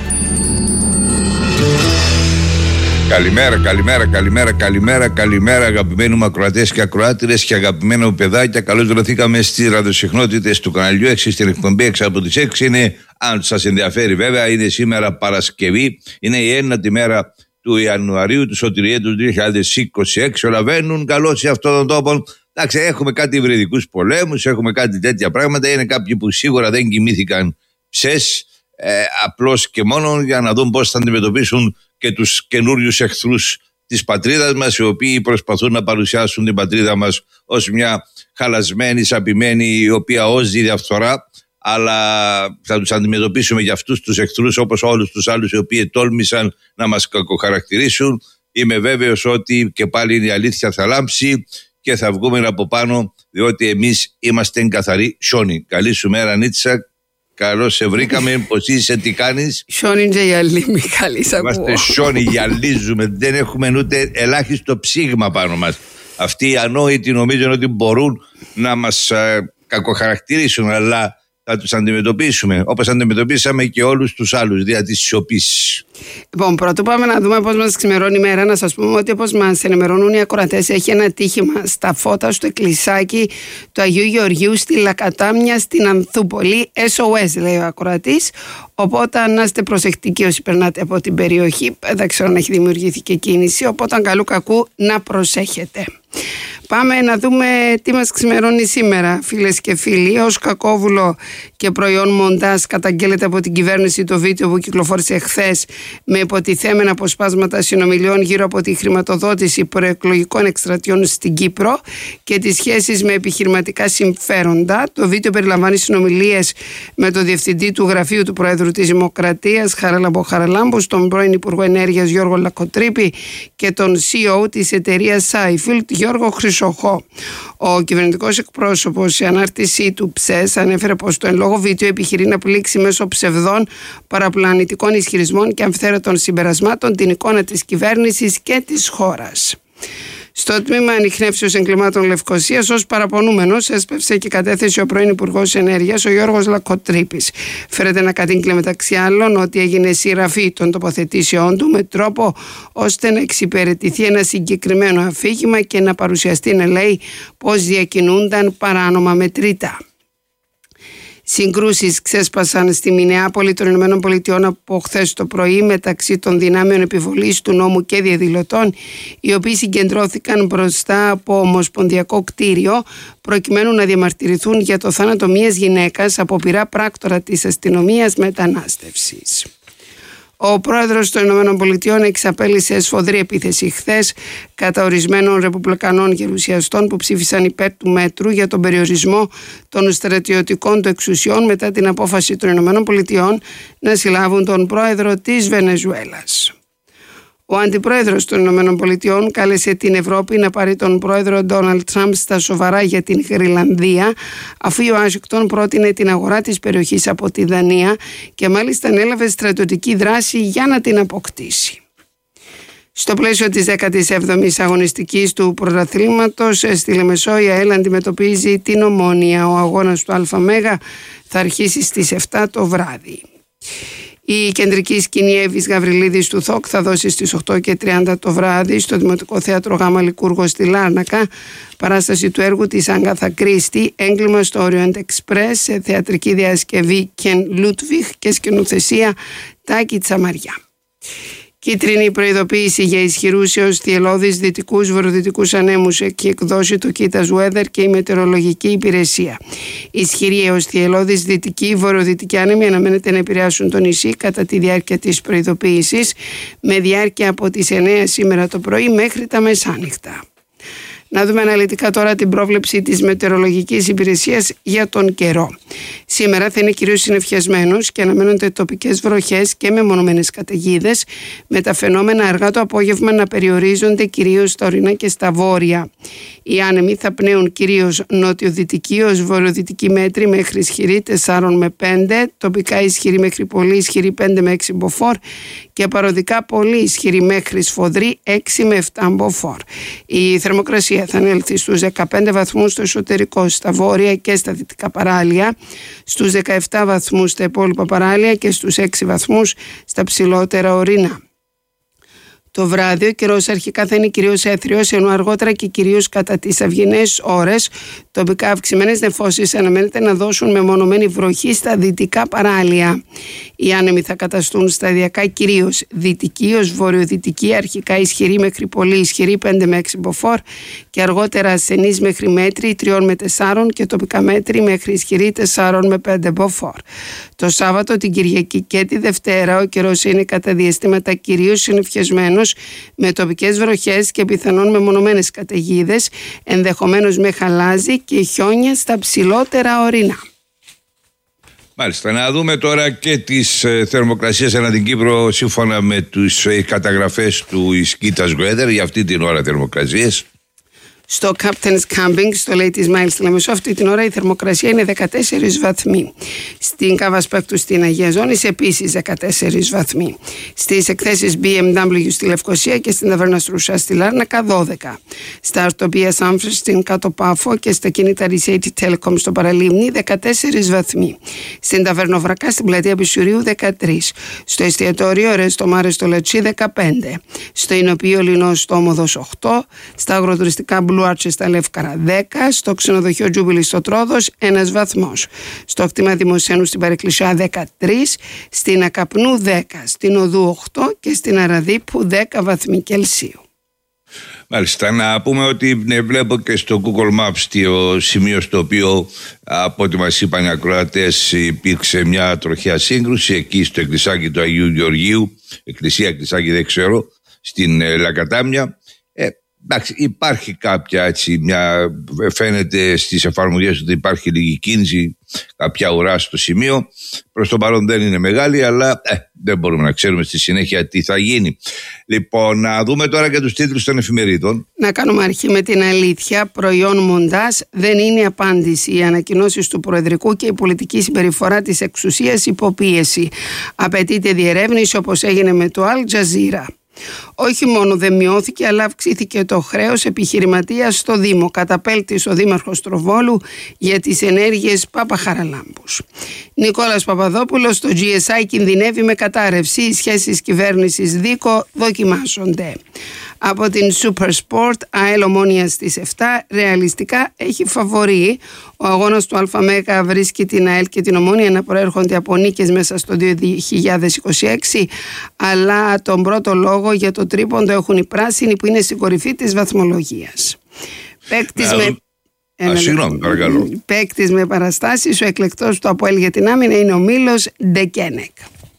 Καλημέρα, καλημέρα, καλημέρα, καλημέρα, καλημέρα αγαπημένοι μου ακροατές και ακροάτηρες και αγαπημένα μου παιδάκια. Καλώς βρεθήκαμε στις ραδιοσυχνότητες του καναλιού έξι στην εκπομπή έξι από τις έξι. Είναι, αν σας ενδιαφέρει βέβαια, είναι σήμερα Παρασκευή. Είναι η ένατη μέρα του Ιανουαρίου του Σωτηριέτους δύο χιλιάδες είκοσι έξι. Όλα βαίνουν καλώς σε αυτόν τον τόπο. Εντάξει, έχουμε κάτι υβριδικούς πολέμους, έχουμε κάτι τέτοια πράγματα. Είναι κάποιοι που σίγουρα δεν κοιμήθηκαν ψες, ε, απλώς και μόνο για να δουν πώς θα αντιμετωπίσουν και τους καινούριους εχθρούς της πατρίδας μας, οι οποίοι προσπαθούν να παρουσιάσουν την πατρίδα μας ως μια χαλασμένη, σαπημένη, η οποία όζει διαφθορά, αλλά θα τους αντιμετωπίσουμε για αυτούς τους εχθρούς όπως όλους τους άλλους οι οποίοι τόλμησαν να μας κακοχαρακτηρίσουν. Είμαι βέβαιος ότι και πάλι η αλήθεια θα λάμψει και θα βγούμε από πάνω, διότι εμείς είμαστε καθαροί Σόνι. Καλή σου μέρα, Νίτσα. Καλώς σε βρήκαμε, πώς είσαι, τι κάνεις? Σόνι και γυαλί, Μιχάλη, σ' ακούω. Είμαστε Σόνι, γυαλίζουμε, δεν έχουμε ούτε ελάχιστο ψήγμα πάνω μας. Αυτοί οι ανόητοι νομίζουν ότι μπορούν να μας α, κακοχαρακτηρίσουν, αλλά θα τους αντιμετωπίσουμε, όπως αντιμετωπίσαμε και όλους τους άλλους δια της σιωπής. Λοιπόν, πρώτο πάμε να δούμε πώς μας ξημερώνει η μέρα. Να σας πούμε ότι όπως μας ενημερώνουν οι ακροατές, έχει ένα τύχημα στα φώτα στο εκκλησάκι του Αγίου Γεωργίου στη Λακατάμια στην Ανθούπολη. ες ο ες λέει ο ακροατής. Οπότε να είστε προσεκτικοί όσοι περνάτε από την περιοχή. Δεν ξέρω αν έχει δημιουργηθεί και κίνηση. Οπότε καλού κακού να προσέχετε. Πάμε να δούμε τι μας ξημερώνει σήμερα, φίλες και φίλοι. Ως κακόβουλο και προϊόν μοντάζ καταγγέλλεται από την κυβέρνηση το βίντεο που κυκλοφόρησε χθες με υποτιθέμενα αποσπάσματα συνομιλιών γύρω από τη χρηματοδότηση προεκλογικών εκστρατιών στην Κύπρο και τις σχέσεις με επιχειρηματικά συμφέροντα. Το βίντεο περιλαμβάνει συνομιλίες με το διευθυντή του γραφείου του Προέδρου της Δημοκρατίας, Χαράλαμπο Χαραλάμπου, τον πρώην Υπουργό Ενέργειας Γιώργο Λακοτρίπη και τον σι ι ο της εταιρείας Σάιφιλτ, Γιώργο Χρυσοχώ. Ο κυβερνητικός εκπρόσωπος σε ανάρτησή του ΨΕΣ ανέφερε πως το εν λόγω βίντεο επιχειρεί να πλήξει μέσω ψευδών παραπλανητικών ισχυρισμών και αμφθαίρετων συμπερασμάτων την εικόνα της κυβέρνησης και της χώρας. Στο τμήμα ανιχνεύσεως εγκλημάτων Λευκωσίας, ως παραπονούμενος έσπευσε και κατέθεσε ο πρώην Υπουργός Ενέργειας, ο Γιώργος Λακοτρίπης. Φέρεται να κατήγγειλε μεταξύ άλλων ότι έγινε συγγραφή των τοποθετήσεών του με τρόπο ώστε να εξυπηρετηθεί ένα συγκεκριμένο αφήγημα και να παρουσιαστεί να λέει πως διακινούνταν παράνομα μετρητά. Συγκρούσεις ξέσπασαν στη Μινεάπολη των Ηνωμένων Πολιτειών από χθες το πρωί μεταξύ των δυνάμεων επιβολής του νόμου και διαδηλωτών, οι οποίοι συγκεντρώθηκαν μπροστά από ομοσπονδιακό κτίριο προκειμένου να διαμαρτυρηθούν για το θάνατο μιας γυναίκας από πειρά πράκτορα της αστυνομίας μετανάστευσης. Ο πρόεδρος των ΗΠΑ εξαπέλυσε σφοδρή επίθεση χθες κατά ορισμένων ρεπουμπλικανών γερουσιαστών που ψήφισαν υπέρ του μέτρου για τον περιορισμό των στρατιωτικών του εξουσιών μετά την απόφαση των ΗΠΑ να συλλάβουν τον πρόεδρο της Βενεζουέλας. Ο αντιπρόεδρος των ΗΠΑ κάλεσε την Ευρώπη να πάρει τον πρόεδρο Ντόναλντ Τραμπ στα σοβαρά για την Γρυλανδία, αφού η Ουάσιγκτον πρότεινε την αγορά της περιοχής από τη Δανία και μάλιστα ανέλαβε στρατιωτική δράση για να την αποκτήσει. Στο πλαίσιο της δέκατης έβδομης αγωνιστικής του πρωταθλήματος στη Λεμεσό, η ΑΕΛ αντιμετωπίζει την Ομόνοια. Ο αγώνας του ΑΜΕΓΑ θα αρχίσει στις επτά το βράδυ. Η κεντρική σκηνή Εύης Γαβριλίδης του ΘΟΚ θα δώσει στις οκτώ και τριάντα το βράδυ στο Δημοτικό Θέατρο Γάμα Λικούργο στη Λάρνακα παράσταση του έργου της Άγκαθα Κρίστη, έγκλημα στο Orient Express, σε θεατρική διασκευή Κεν Λούτβιχ και σκηνοθεσία Τάκη Τσαμαριά. Κίτρινη προειδοποίηση για ισχυρούς έως θυελλώδεις δυτικούς βορειοδυτικούς ανέμους έχει εκδώσει το Κίτας Weather και η Μετεωρολογική Υπηρεσία. Ισχυροί έως θυελλώδεις δυτικοί βορειοδυτικοί άνεμοι αναμένεται να επηρεάσουν το νησί κατά τη διάρκεια της προειδοποίησης, με διάρκεια από τις εννέα σήμερα το πρωί μέχρι τα μεσάνυχτα. Να δούμε αναλυτικά τώρα την πρόβλεψη της Μετεωρολογικής Υπηρεσίας για τον καιρό. Σήμερα θα είναι κυρίως συννεφιασμένος και αναμένονται τοπικές βροχές και μεμονωμένες καταιγίδες, με τα φαινόμενα αργά το απόγευμα να περιορίζονται κυρίως στα ορεινά και στα βόρεια. Οι άνεμοι θα πνέουν κυρίως νότιο-δυτική ως βορειοδυτική μέτρη μέχρι ισχυρή τέσσερα με πέντε, τοπικά ισχυρή μέχρι πολύ ισχυρή πέντε με έξι μποφόρ και παροδικά πολύ ισχυρή μέχρι σφοδρή έξι με επτά μποφόρ. Η θερμοκρασία θα ανέλθει στους δεκαπέντε βαθμούς στο εσωτερικό, στα βόρεια και στα δυτικά παράλια, στους δεκαεπτά βαθμούς στα υπόλοιπα παράλια και στους έξι βαθμούς στα ψηλότερα ορεινά. Το βράδυ ο καιρός αρχικά θα είναι κυρίως έθριος, ενώ αργότερα και κυρίως κατά τις αυγινές ώρες τοπικά αυξημένες νεφώσεις αναμένεται να δώσουν μεμονωμένη βροχή στα δυτικά παράλια. Οι άνεμοι θα καταστούν σταδιακά κυρίως δυτική ως βορειοδυτική, αρχικά ισχυρή μέχρι πολύ ισχυρή πέντε με έξι μποφόρ και αργότερα ασθενής μέχρι μέτρη τρία με τέσσερα και τοπικά μέτρη μέχρι ισχυρή τέσσερα με πέντε μποφόρ. Το Σάββατο, την Κυριακή και τη Δευτέρα ο καιρός είναι κατά διαστήματα κυρίως συννεφιασμένος, με τοπικές βροχές και πιθανόν μεμονωμένες καταιγίδες, ενδεχομένως με χαλάζι και χιόνια στα ψηλότερα ορεινά. Μάλιστα, να δούμε τώρα και τις ε, θερμοκρασίες ανά την Κύπρο σύμφωνα με τις ε, καταγραφές του Κίτας Weather για αυτή την ώρα θερμοκρασίες. Στο Captain's Camping, στο Λέει της Μάιλ στη Λεμεσό, αυτή την ώρα η θερμοκρασία είναι δεκατέσσερις βαθμοί. Στην Καβασπέκτου στην Αγία Ζώνης επίσης δεκατέσσερις βαθμοί. Στις εκθέσεις μπι εμ ντάμπλιου στη Λευκοσία και στην Ταβέρνα Στρουσά στη Λάρνακα δώδεκα. Στα Αρτοπία Σάμφρ στην Κάτω Πάφο και στα κινητά Ρισέιτι Telecom στο Παραλίμνη δεκατέσσερις βαθμοί. Στην Ταβέρνα Βρακά στην Πλατεία Πισουρίου δεκατρείς. Στο εστιατόριο Ρέστο Μάρε στο Λατσί δεκαπέντε. Στο Ινοπείο Λινό στο Όμοδος οκτώ. Στα αγροτουριστικά Άρτσε στα Λεύκαρα δέκα, στο ξενοδοχείο Τζούμπιλι στο Τρόδος ένας βαθμός, στο κτήμα Δημοσένου στην Παρεκκλησιά δεκατρείς, στην Ακαπνού δέκα, στην Οδού οκτώ και στην Αραδίπου δέκα βαθμοί Κελσίου. Μάλιστα, να πούμε ότι ναι, βλέπω και στο Google Maps το σημείο στο οποίο από ό,τι μας είπαν οι ακροατές υπήρξε μια τροχαία σύγκρουση εκεί στο εκκλησάκι του Αγίου Γεωργίου, εκκλησία, εκκλησάκι δεν ξέρω, στην ε, Λακατάμια. Ε, εντάξει, υπάρχει κάποια έτσι, μια, φαίνεται στις εφαρμογές ότι υπάρχει λίγη κίνηση, κάποια ουρά στο σημείο. Προς το παρόν δεν είναι μεγάλη, αλλά ε, δεν μπορούμε να ξέρουμε στη συνέχεια τι θα γίνει. Λοιπόν, να δούμε τώρα και τους τίτλους των εφημερίδων. Να κάνουμε αρχή με την αλήθεια. Προϊόν μοντάζ δεν είναι απάντηση. Οι ανακοινώσεις του Προεδρικού και η πολιτική συμπεριφορά της εξουσίας υποπίεση. Απαιτείται διερεύνηση όπως έγινε με το Al Jazeera. Όχι μόνο δεν μειώθηκε, αλλά αυξήθηκε το χρέος επιχειρηματίας στο Δήμο. Καταπέλτης ο Δήμαρχος Τροβόλου για τις ενέργειες Παπαχαραλάμπους. Νικόλας Παπαδόπουλος, στο τζι ες άι κινδυνεύει με κατάρρευση. Οι σχέσεις κυβέρνησης Δίκο δοκιμάζονται. Από την Super Sport, ΑΕΛ Ομόνια στις επτά, ρεαλιστικά έχει φαβορί. Ο αγώνας του ΑΜΕΓΑ βρίσκει την ΑΕΛ και την Ομόνια να προέρχονται από νίκες μέσα στο δύο χιλιάδες είκοσι έξι, αλλά τον πρώτο λόγο για το τρίποντο έχουν οι πράσινοι που είναι στην κορυφή της βαθμολογίας. Παίκτης με... Α, συγγνώμη, παρακαλώ. Παίκτης με παραστάσεις, ο εκλεκτός του ΑΠΟΕΛ για την άμυνα είναι ο Μίλος Ντεκένεκ.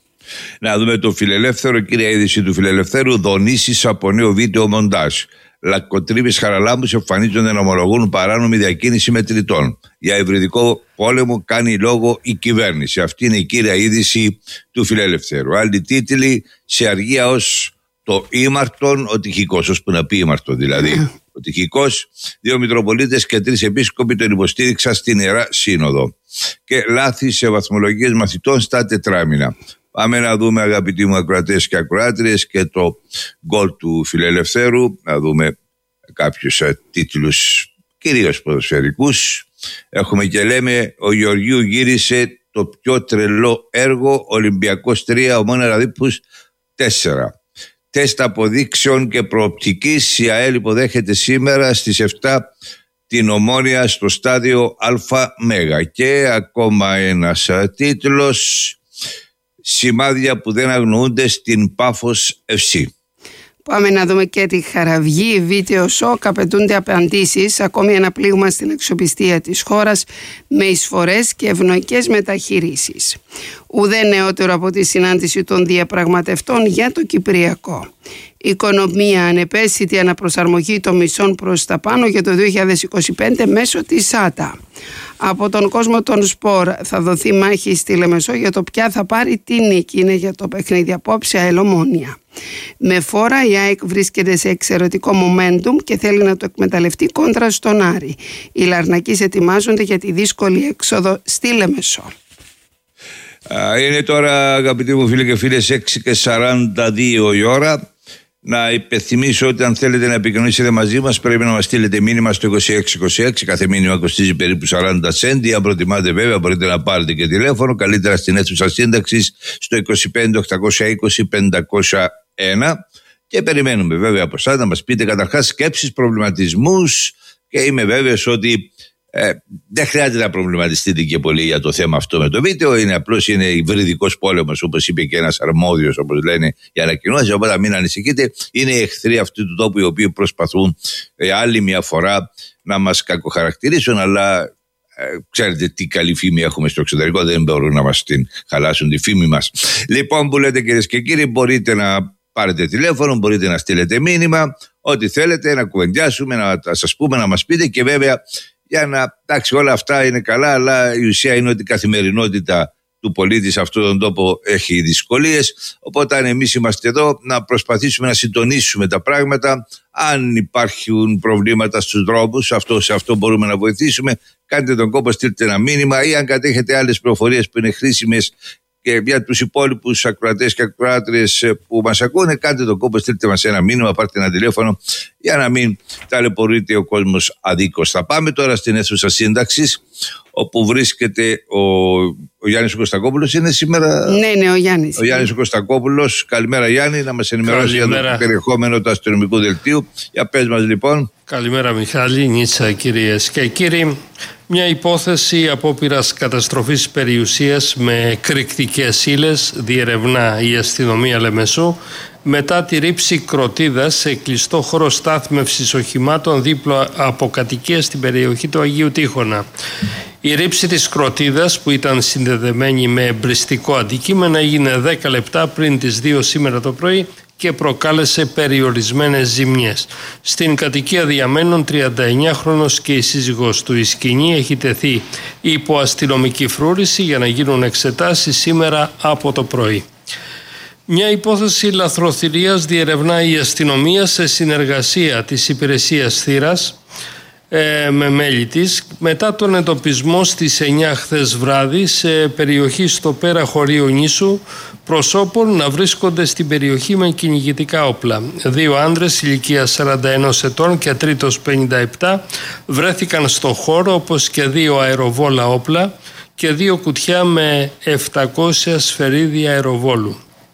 Να δούμε το Φιλελεύθερο, κύρια είδηση του Φιλελευθέρου, δονήσεις από νέο βίντεο μοντάζ. Λακκοτρίπες Χαραλάμπους εμφανίζονται να ομολογούν παράνομη διακίνηση μετρητών. Για υβριδικό πόλεμο κάνει λόγο η κυβέρνηση. Αυτή είναι η κύρια είδηση του Φιλελευθέρου. Άλλοι τίτλοι, σε αργία ως το ήμαρτον, ο τυχικός, ως που να πει ήμαρτον δηλαδή. Ο τυχικός, δύο Μητροπολίτες και τρεις επίσκοποι τον υποστήριξαν στην Ιερά Σύνοδο. Και λάθη σε βαθμολογίες μαθητών στα τετράμινα. Πάμε να δούμε, αγαπητοί μου ακροατές και ακροάτριες, και το γκολ του Φιλελευθέρου. Να δούμε κάποιους ε, τίτλους κυρίως ποδοσφαιρικούς. Έχουμε και λέμε, ο Γεωργίου γύρισε το πιο τρελό έργο, Ολυμπιακός τρία, Ομόνα Ραδίπους τέσσερα. Τεστ αποδείξεων και προοπτικής, η ΑΕΛ υποδέχεται σήμερα στις επτά την Ομόνια στο στάδιο ΑΜΕΓΑ. Και ακόμα ένας τίτλος, σημάδια που δεν αγνοούνται στην Πάφος εφ σι. Πάμε να δούμε και τη Χαραυγή. Βίντεο σοκ, απαιτούνται απαντήσεις. Ακόμη ένα πλήγμα στην αξιοπιστία της χώρας με εισφορές και ευνοϊκές μεταχειρήσεις. Ουδέ νεότερο από τη συνάντηση των διαπραγματευτών για το Κυπριακό. Οικονομία, ανεπαίσθητη αναπροσαρμογή των μισών προς τα πάνω για το δύο χιλιάδες είκοσι πέντε μέσω της ΣΑΤΑ. Από τον κόσμο των σπορ θα δοθεί μάχη στη Λεμεσό για το ποια θα πάρει τη νίκη. Είναι για το παιχνίδι απόψε ΑΕΛ Ομόνοια. Με φόρα η ΑΕΚ βρίσκεται σε εξαιρετικό momentum και θέλει να το εκμεταλλευτεί κόντρα στον Άρη. Οι Λαρνακείς ετοιμάζονται για τη δύσκολη έξοδο στη Λεμεσό. Είναι τώρα, αγαπητοί μου φίλοι και φίλες, έξι και σαράντα δύο η ώρα. Να υπενθυμίσω ότι αν θέλετε να επικοινωνήσετε μαζί μας πρέπει να μας στείλετε μήνυμα στο είκοσι έξι είκοσι έξι. Κάθε μήνυμα κοστίζει περίπου σαράντα σέντι. Αν προτιμάτε βέβαια μπορείτε να πάρετε και τηλέφωνο. Καλύτερα στην αίθουσα σύνταξης στο είκοσι πέντε οκτακόσια είκοσι πεντακόσια ένα. Και περιμένουμε βέβαια από εσάς να μας πείτε καταρχάς σκέψεις, προβληματισμούς. Και είμαι βέβαιος ότι Ε, δεν χρειάζεται να προβληματιστείτε και πολύ για το θέμα αυτό με το βίντεο. Είναι απλώς είναι υβριδικός πόλεμος, όπως είπε και ένας αρμόδιος, όπως λένε οι ανακοινώσεις. Οπότε μην ανησυχείτε. Είναι οι εχθροί αυτού του τόπου οι οποίοι προσπαθούν ε, άλλη μια φορά να μας κακοχαρακτηρίσουν. Αλλά ε, ξέρετε τι καλή φήμη έχουμε στο εξωτερικό. Δεν μπορούν να μας την χαλάσουν τη φήμη μας. Λοιπόν, που λέτε κυρίες και κύριοι, μπορείτε να πάρετε τηλέφωνο, μπορείτε να στείλετε μήνυμα. Ό,τι θέλετε, να κουβεντιάσουμε, να σας πούμε, να μας πείτε και βέβαια. Για να, εντάξει, όλα αυτά είναι καλά, αλλά η ουσία είναι ότι η καθημερινότητα του πολίτη σε αυτόν τον τόπο έχει δυσκολίες. Οπότε, αν εμείς είμαστε εδώ, να προσπαθήσουμε να συντονίσουμε τα πράγματα. Αν υπάρχουν προβλήματα στους δρόμους, αυτό, σε αυτό μπορούμε να βοηθήσουμε. Κάντε τον κόπο, στείλτε ένα μήνυμα, ή αν κατέχετε άλλες πληροφορίες που είναι χρήσιμες και για τους υπόλοιπους ακροατές και ακροάτριες που μας ακούνε, κάντε τον κόπο, στείλτε μας ένα μήνυμα, πάρτε ένα τηλέφωνο για να μην ταλαιπωρείται ο κόσμος αδίκως. Θα πάμε τώρα στην αίθουσα σύνταξης, όπου βρίσκεται ο, ο Γιάννης Κωστακόπουλος. Είναι σήμερα. Ναι, ναι, ο Γιάννης. Ο Γιάννης Κωστακόπουλος. Καλημέρα, Γιάννη, να μας ενημερώσει για το περιεχόμενο του αστυνομικού δελτίου. Για πες μας λοιπόν. Καλημέρα, Μιχάλη, Νίτσα, κυρίες και κύριοι. Μια υπόθεση απόπειρας καταστροφής περιουσίας με κρυκτικές ύλες διερευνά η αστυνομία Λεμεσού μετά τη ρήψη κροτίδας σε κλειστό χώρο στάθμευσης οχημάτων δίπλα από κατοικία στην περιοχή του Αγίου Τείχωνα. Η ρήψη της κροτίδας, που ήταν συνδεδεμένη με εμπριστικό αντικείμενο, έγινε δέκα λεπτά πριν τις δύο σήμερα το πρωί και προκάλεσε περιορισμένες ζημιές. Στην κατοικία διαμένουν τριανταεννιάχρονος και η σύζυγός του. Η σκηνή έχει τεθεί υπό αστυνομική φρούρηση για να γίνουν εξετάσεις σήμερα από το πρωί. Μια υπόθεση λαθροθυρίας διερευνά η αστυνομία σε συνεργασία της υπηρεσίας θύρας ε, με μέλη της μετά τον εντοπισμό στις εννιά χθες βράδυ σε περιοχή στο πέρα χωρίου νήσου προσώπων να βρίσκονται στην περιοχή με κυνηγητικά όπλα. Δύο άντρες ηλικίας σαράντα ένα ετών και τρίτος πενήντα επτά βρέθηκαν στο χώρο, όπως και δύο αεροβόλα όπλα και δύο κουτιά με επτακόσια σφαιρίδια αεροβόλου.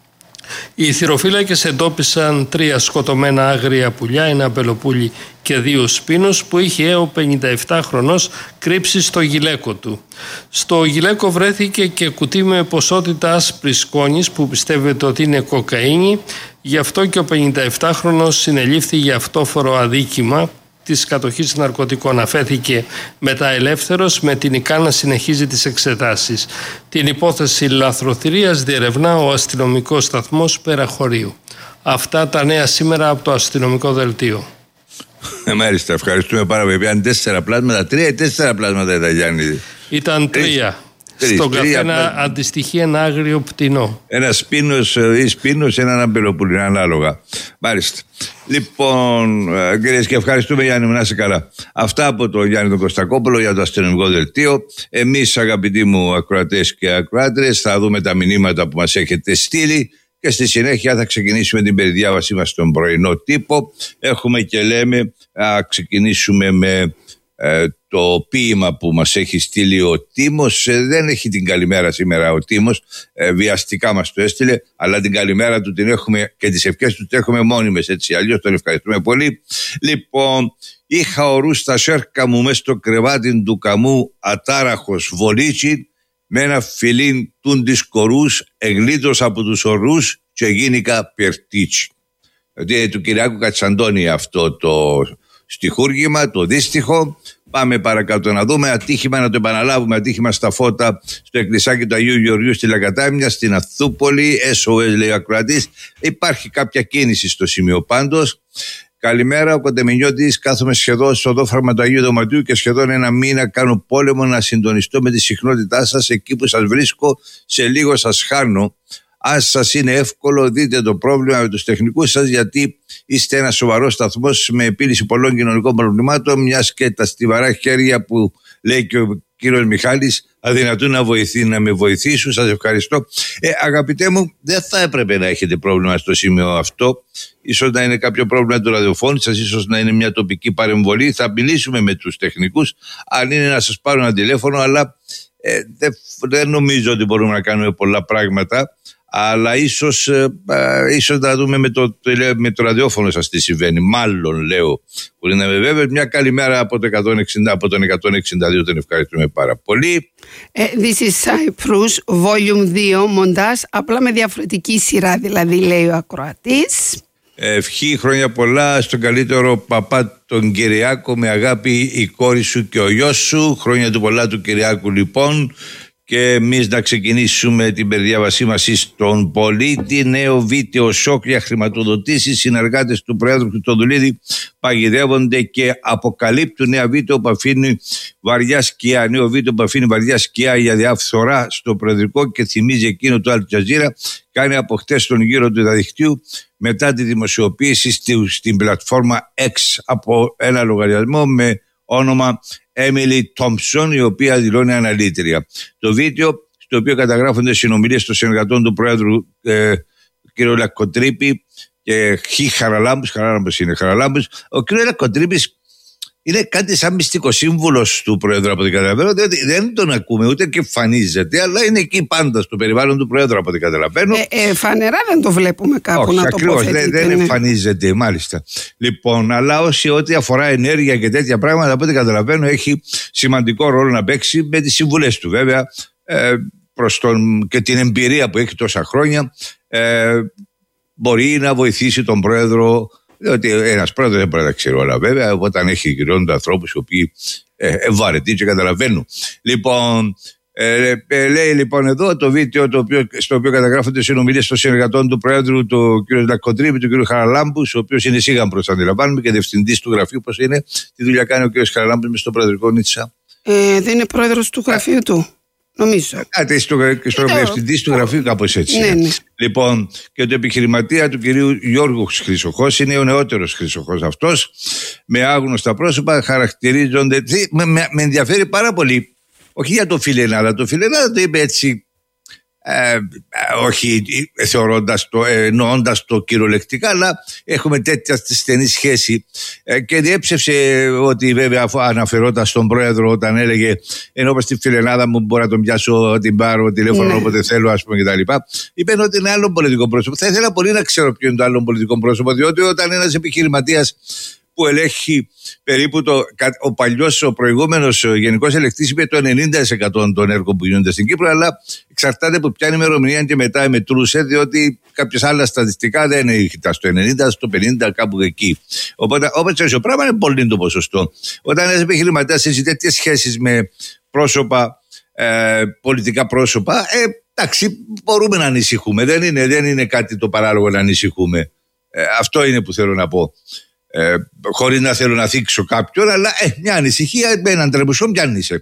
Οι θυροφύλακες εντόπισαν τρία σκοτωμένα άγρια πουλιά, ένα μπελοπούλι και δύο σπίνους που είχε ο πενηνταεπτάχρονος κρύψει στο γυλαίκο του. Στο γυλαίκο βρέθηκε και κουτί με ποσότητα άσπρης σκόνης που πιστεύετε ότι είναι κοκαίνη, γι' αυτό και ο πενηνταεπτάχρονος συνελήφθη για αυτόφορο αδίκημα της κατοχής ναρκωτικών. Αφέθηκε μετά ελεύθερος με την εικόνα να συνεχίζει τις εξετάσεις. Την υπόθεση λαθροθυρίας διερευνά ο αστυνομικός σταθμός Περαχωρίου. Αυτά τα νέα σήμερα από το αστυνομικό δελτίο. Ε, μάλιστα, ευχαριστούμε πάρα πολύ. Ήταν τέσσερα πλάσματα, τρία ή τέσσερα πλάσματα ήταν, Γιάννη. Ήταν τρία. Τρεις, Στον τρία, καθένα τρία, αντιστοιχεί ένα άγριο πτηνό. Ένα σπίνος ή σπίνος, ένα αμπελοπούλι, ανάλογα. Μάλιστα. Λοιπόν, κυρίες και ευχαριστούμε, Γιάννη μου, να είσαι καλά. Αυτά από τον Γιάννη τον Κωστακόπουλο για το αστυνομικό δελτίο. Εμείς, αγαπητοί μου ακροατές και ακροάτρες, θα δούμε τα μηνύματα που μας έχετε στείλει και στη συνέχεια θα ξεκινήσουμε την περιδιάβασή μας στον πρωινό τύπο. Έχουμε και λέμε, να ξεκινήσουμε με ε, το ποίημα που μας έχει στείλει ο Τίμος. Ε, δεν έχει την καλημέρα σήμερα ο Τίμος, ε, βιαστικά μας το έστειλε, αλλά την καλημέρα του την έχουμε και τις ευχές του την έχουμε μόνιμες, έτσι, αλλιώς τον ευχαριστούμε πολύ. Λοιπόν, είχα ορού στα σέρκα μου μες στο κρεβάτι του καμού ατάραχος βολίτσι με ένα φιλίν τούν της κορούς, εγλίτως από τους ορούς και γίνηκα περτίτσι. Δηλαδή του Κυριάκου Κατσαντώνη αυτό το στιχούργημα, το δύστιχο. Πάμε παρακάτω να δούμε ατύχημα, να το επαναλάβουμε, ατύχημα στα φώτα στο εκκλησάκι του Αγίου Γεωργίου στη Λακατάμια, στην Αθούπολη, ες ο ες λέει ο ακροατής. Υπάρχει κάποια κίνηση στο σημείο πάντως. Καλημέρα, ο Κοντεμινιώτης. Κάθομαι σχεδόν στο δόφραγμα του Αγίου Δωματίου και σχεδόν ένα μήνα κάνω πόλεμο να συντονιστώ με τη συχνότητά σας. Εκεί που σας βρίσκω, σε λίγο σας χάνω. Αν σας είναι εύκολο, δείτε το πρόβλημα με τους τεχνικούς σας, γιατί είστε ένα σοβαρό σταθμός με επίλυση πολλών κοινωνικών προβλημάτων, μιας και τα στιβαρά χέρια που λέει και ο κύριος Μιχάλης αδυνατούν να, βοηθεί, να με βοηθήσουν. Σας ευχαριστώ. Ε, αγαπητέ μου, δεν θα έπρεπε να έχετε πρόβλημα στο σημείο αυτό. Ίσως να είναι κάποιο πρόβλημα του ραδιοφώνου σας, ίσως να είναι μια τοπική παρεμβολή. Θα μιλήσουμε με τους τεχνικούς, αν είναι να σας πάρουν ένα τηλέφωνο, αλλά ε, δεν, δεν νομίζω ότι μπορούμε να κάνουμε πολλά πράγματα. Αλλά ίσως, ε, ε, ίσως να δούμε με το, με το ραδιόφωνο σας τι συμβαίνει. Μάλλον λέω, μπορεί να είμαι βέβαιος. Μια καλημέρα από, το εκατόν εξήντα, από τον εκατόν εξήντα δύο, τον ευχαριστούμε πάρα πολύ. Uh, this is Cyprus, Volume δύο, μοντάζ, απλά με διαφορετική σειρά, δηλαδή, λέει ο ακροατής. Ευχή, χρόνια πολλά στον καλύτερο παπά τον Κυριάκο, με αγάπη η κόρη σου και ο γιος σου. Χρόνια του πολλά του Κυριάκου λοιπόν. Και εμείς να ξεκινήσουμε την περιδιάβασή μας στον πολίτη. Νέο βίντεο σοκ για χρηματοδοτήσεις. Συνεργάτες του Προέδρου Χριστοδουλίδη παγιδεύονται και αποκαλύπτουν νέα βίντεο που αφήνει βαριά σκιά. Νέο βίντεο που αφήνει βαριά σκιά για διαφθορά στο Προεδρικό και θυμίζει εκείνο του Αλ Τζαζίρα. Κάνει από χτες τον γύρο του διαδικτύου μετά τη δημοσιοποίηση στη, στην πλατφόρμα X από ένα λογαριασμό με όνομα Emily Thompson, η οποία δηλώνει αναλύτρια. Το βίντεο, στο οποίο καταγράφονται συνομιλίες των συνεργατών του Πρόεδρου ε, κ. Λακκοτρίπη και Χ. Χαραλάμπους, Χαραλάμπους είναι Χαραλάμπους. Ο κ. Λακκοτρίπης είναι κάτι σαν μυστικό σύμβουλος του Πρόεδρου, από ό,τι καταλαβαίνω, διότι δεν τον ακούμε ούτε και εμφανίζεται, αλλά είναι εκεί πάντα στο περιβάλλον του Πρόεδρου, από ό,τι καταλαβαίνω. Ε, ε, φανερά δεν το βλέπουμε κάπου. Όχι, να ακριβώς, τοποθετείτε. Δεν, δεν ναι. εμφανίζεται, μάλιστα. Λοιπόν, αλλά όσοι ό,τι αφορά ενέργεια και τέτοια πράγματα, από ό,τι καταλαβαίνω, έχει σημαντικό ρόλο να παίξει με τις συμβουλές του, βέβαια, ε, προς τον, και την εμπειρία που έχει τόσα χρόνια, ε, μπορεί να βοηθήσει τον Πρόεδρο. Διότι ένας πρόεδρος δεν μπορεί να τα ξέρει όλα, βέβαια, όταν έχει γυρώνοντα ανθρώπους οι οποίοι ε, ευαρετοί και καταλαβαίνουν. Λοιπόν, ε, ε, λέει λοιπόν εδώ το βίντεο το οποίο, στο οποίο καταγράφονται συνομιλίες των συνεργατών του Πρόεδρου, του κ. Λακκοτρίπη, του κ. Χαραλάμπους, ο οποίος είναι σίγαμπρος, αντιλαμβάνουμε, και διευθυντής του γραφείου. Πώς είναι, τι δουλειά κάνει ο κ. Χαραλάμπους μες στο Προεδρικό Νίτσα? Ε, δεν είναι πρόεδρος του γραφείου του. Νομίζω. Κάτι στο, στο διευθυντή του γραφείου, κάπως έτσι. Ναι, ναι. Λοιπόν, και το επιχειρηματία του κυρίου Γιώργου Χρυσοχός είναι ο νεότερος Χρυσοχός αυτός, με άγνωστα πρόσωπα, χαρακτηρίζονται. Με, με, με ενδιαφέρει πάρα πολύ, όχι για το Φιλενάδα. Το Φιλενάδα το είπε έτσι, ε, όχι θεωρώντας το, ε, εννοώντας το κυριολεκτικά, αλλά έχουμε τέτοια στενή σχέση, ε, και διέψευσε ότι βέβαια αναφερόταν στον Πρόεδρο όταν έλεγε ενώ είπα στη Φιλενάδα μου μπορώ να τον πιάσω, την πάρω τηλέφωνο ναι. όποτε θέλω, ας πούμε, κτλ. Είπε ότι είναι άλλο πολιτικό πρόσωπο. Θα ήθελα πολύ να ξέρω ποιο είναι το άλλο πολιτικό πρόσωπο, διότι όταν ένας επιχειρηματίας που ελέγχει περίπου το, ο παλιός, ο προηγούμενος γενικός ελεκτής είπε το ενενήντα τοις εκατό των έργων που γίνονται στην Κύπρο, αλλά εξαρτάται από ποια ημερομηνία και μετά μετρούσε, διότι κάποιες άλλα στατιστικά δεν ήταν στο ενενήντα, στο πενήντα, κάπου εκεί. Οπότε, όπως έτσι, ο πράγμα είναι πολύ το ποσοστό. Όταν ένας επιχειρηματίας έχει τέτοιες σχέσεις με πρόσωπα, ε, πολιτικά πρόσωπα, ε, εντάξει, μπορούμε να ανησυχούμε. Δεν είναι, δεν είναι κάτι το παράλογο να ανησυχούμε. Ε, αυτό είναι που θέλω να πω. Ε, χωρίς να θέλω να θίξω κάποιον, αλλά ε, μια ανησυχία με έναν τρεμουσό πιάνησε.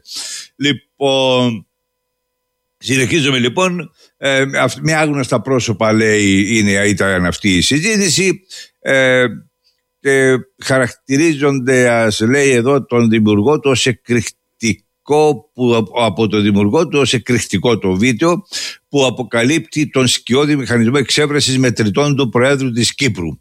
Λοιπόν, συνεχίζουμε λοιπόν, ε, με άγνωστα πρόσωπα λέει είναι, ήταν αυτή η συζήτηση, ε, και χαρακτηρίζονται, ας λέει εδώ, τον δημιουργό του ως εκρηκτικό, που, από τον δημιουργό του ως εκρηκτικό το βίντεο που αποκαλύπτει τον σκιώδη μηχανισμό εξέβρεσης μετρητών του Προέδρου της Κύπρου.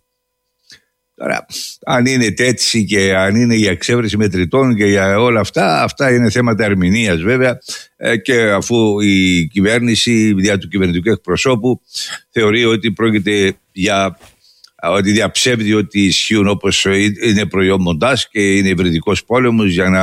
Τώρα, αν είναι έτσι και αν είναι για εξέβρεση μετρητών και για όλα αυτά, αυτά είναι θέματα ερμηνείας βέβαια, και αφού η κυβέρνηση δια του κυβερνητικού εκπροσώπου θεωρεί ότι πρόκειται για, ότι διαψεύδει ότι ισχύουν όπως είναι προϊόν μοντάζ και είναι υβριδικός πόλεμος για να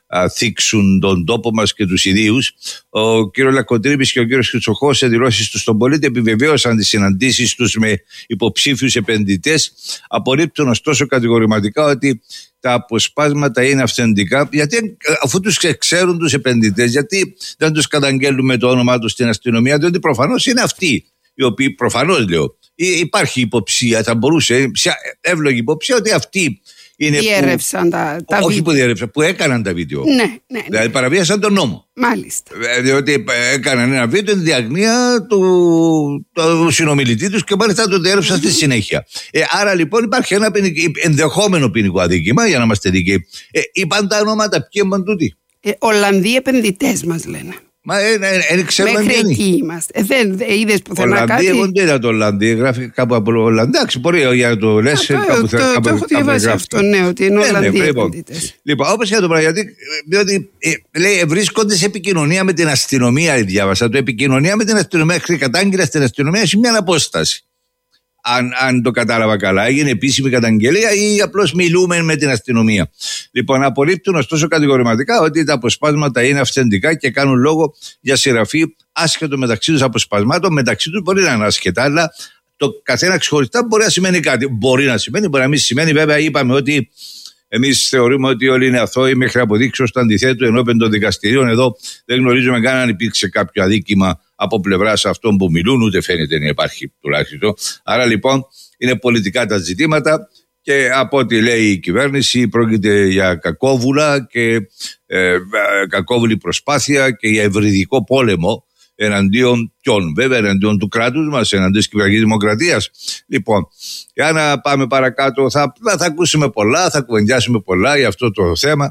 α, θίξουν τον τόπο μας και τους ιδίους. Ο κ. Λακκοτρίπης και ο κ. Χρυσοχώος σε δηλώσεις τους στον πολίτη επιβεβαίωσαν τις συναντήσεις τους με υποψήφιους επενδυτές, απορρίπτουν ωστόσο κατηγορηματικά ότι τα αποσπάσματα είναι αυθεντικά. Γιατί αφού τους ξέρουν τους επενδυτές, γιατί δεν τους καταγγέλνουμε το όνομά τους στην αστυνομία? Διότι προφανώς είναι αυτοί οι οποίοι, προφανώς λέω, υπάρχει υποψία, θα μπορούσε, εύλογη υποψία ότι αυτοί είναι διέρευσαν που, τα, τα όχι βίντεο. που διέρευσαν, που έκαναν τα βίντεο. Ναι, ναι, ναι. Δηλαδή παραβίασαν τον νόμο. Μάλιστα. Διότι έκαναν ένα βίντεο εν διαγνία του, του συνομιλητή τους και μάλιστα το διέρευσαν στη συνέχεια. Ε, άρα λοιπόν υπάρχει ένα ποινικ, ενδεχόμενο ποινικό αδίκημα, για να είμαστε δίκαιοι. Ε, είπαν τα ονόματα, ποιοι είπαν τούτοι? Ε, Ολλανδοί επενδυτές μας λένε. Μα ε, ε, ε, ξέρω μέχρι αν εκεί είμαστε. Ε, δεν είδες πουθενά κάτι? Εγώ δεν είδα το Ολλανδί, γράφει κάπου από Ολλανδί. Εντάξει, μπορεί για να το λες. Το, κάπου, το, κάπου, το έχω διαβάσει αυτό, ναι, ότι είναι Ολλανδοί επενδυτές. Λοιπόν, όπως για το πράγμα, γιατί διότι, ε, λέει, βρίσκονται σε επικοινωνία με την αστυνομία, διάβασα. Το επικοινωνία με την αστυνομία, μέχρι κατάγγελα στην αστυνομία, έχει μια απόσταση. Αν, αν το κατάλαβα καλά, έγινε επίσημη καταγγελία ή απλώς μιλούμε με την αστυνομία. Λοιπόν, απορρίπτουν ωστόσο κατηγορηματικά ότι τα αποσπάσματα είναι αυθεντικά και κάνουν λόγο για συγγραφή άσχετο μεταξύ τους αποσπασμάτων. Μεταξύ τους μπορεί να είναι άσχετα, αλλά το καθένα ξεχωριστά μπορεί να σημαίνει κάτι. Μπορεί να σημαίνει, μπορεί να μην σημαίνει. Βέβαια, είπαμε ότι εμείς θεωρούμε ότι όλοι είναι αθώοι μέχρι αποδείξεως του αντιθέτου ενώπιον των δικαστηρίων. Εδώ δεν γνωρίζουμε καν αν υπήρξε κάποιο αδίκημα από πλευράς αυτών που μιλούν, ούτε φαίνεται να υπάρχει τουλάχιστον. Άρα λοιπόν είναι πολιτικά τα ζητήματα και από ό,τι λέει η κυβέρνηση πρόκειται για κακόβουλα και ε, κακόβουλη προσπάθεια και για ευρυδικό πόλεμο εναντίον ποιον? Βέβαια εναντίον του κράτους μας, εναντίον της κυβερνητικής δημοκρατίας. Λοιπόν, για να πάμε παρακάτω, θα, θα ακούσουμε πολλά, θα κουβεντιάσουμε πολλά για αυτό το θέμα.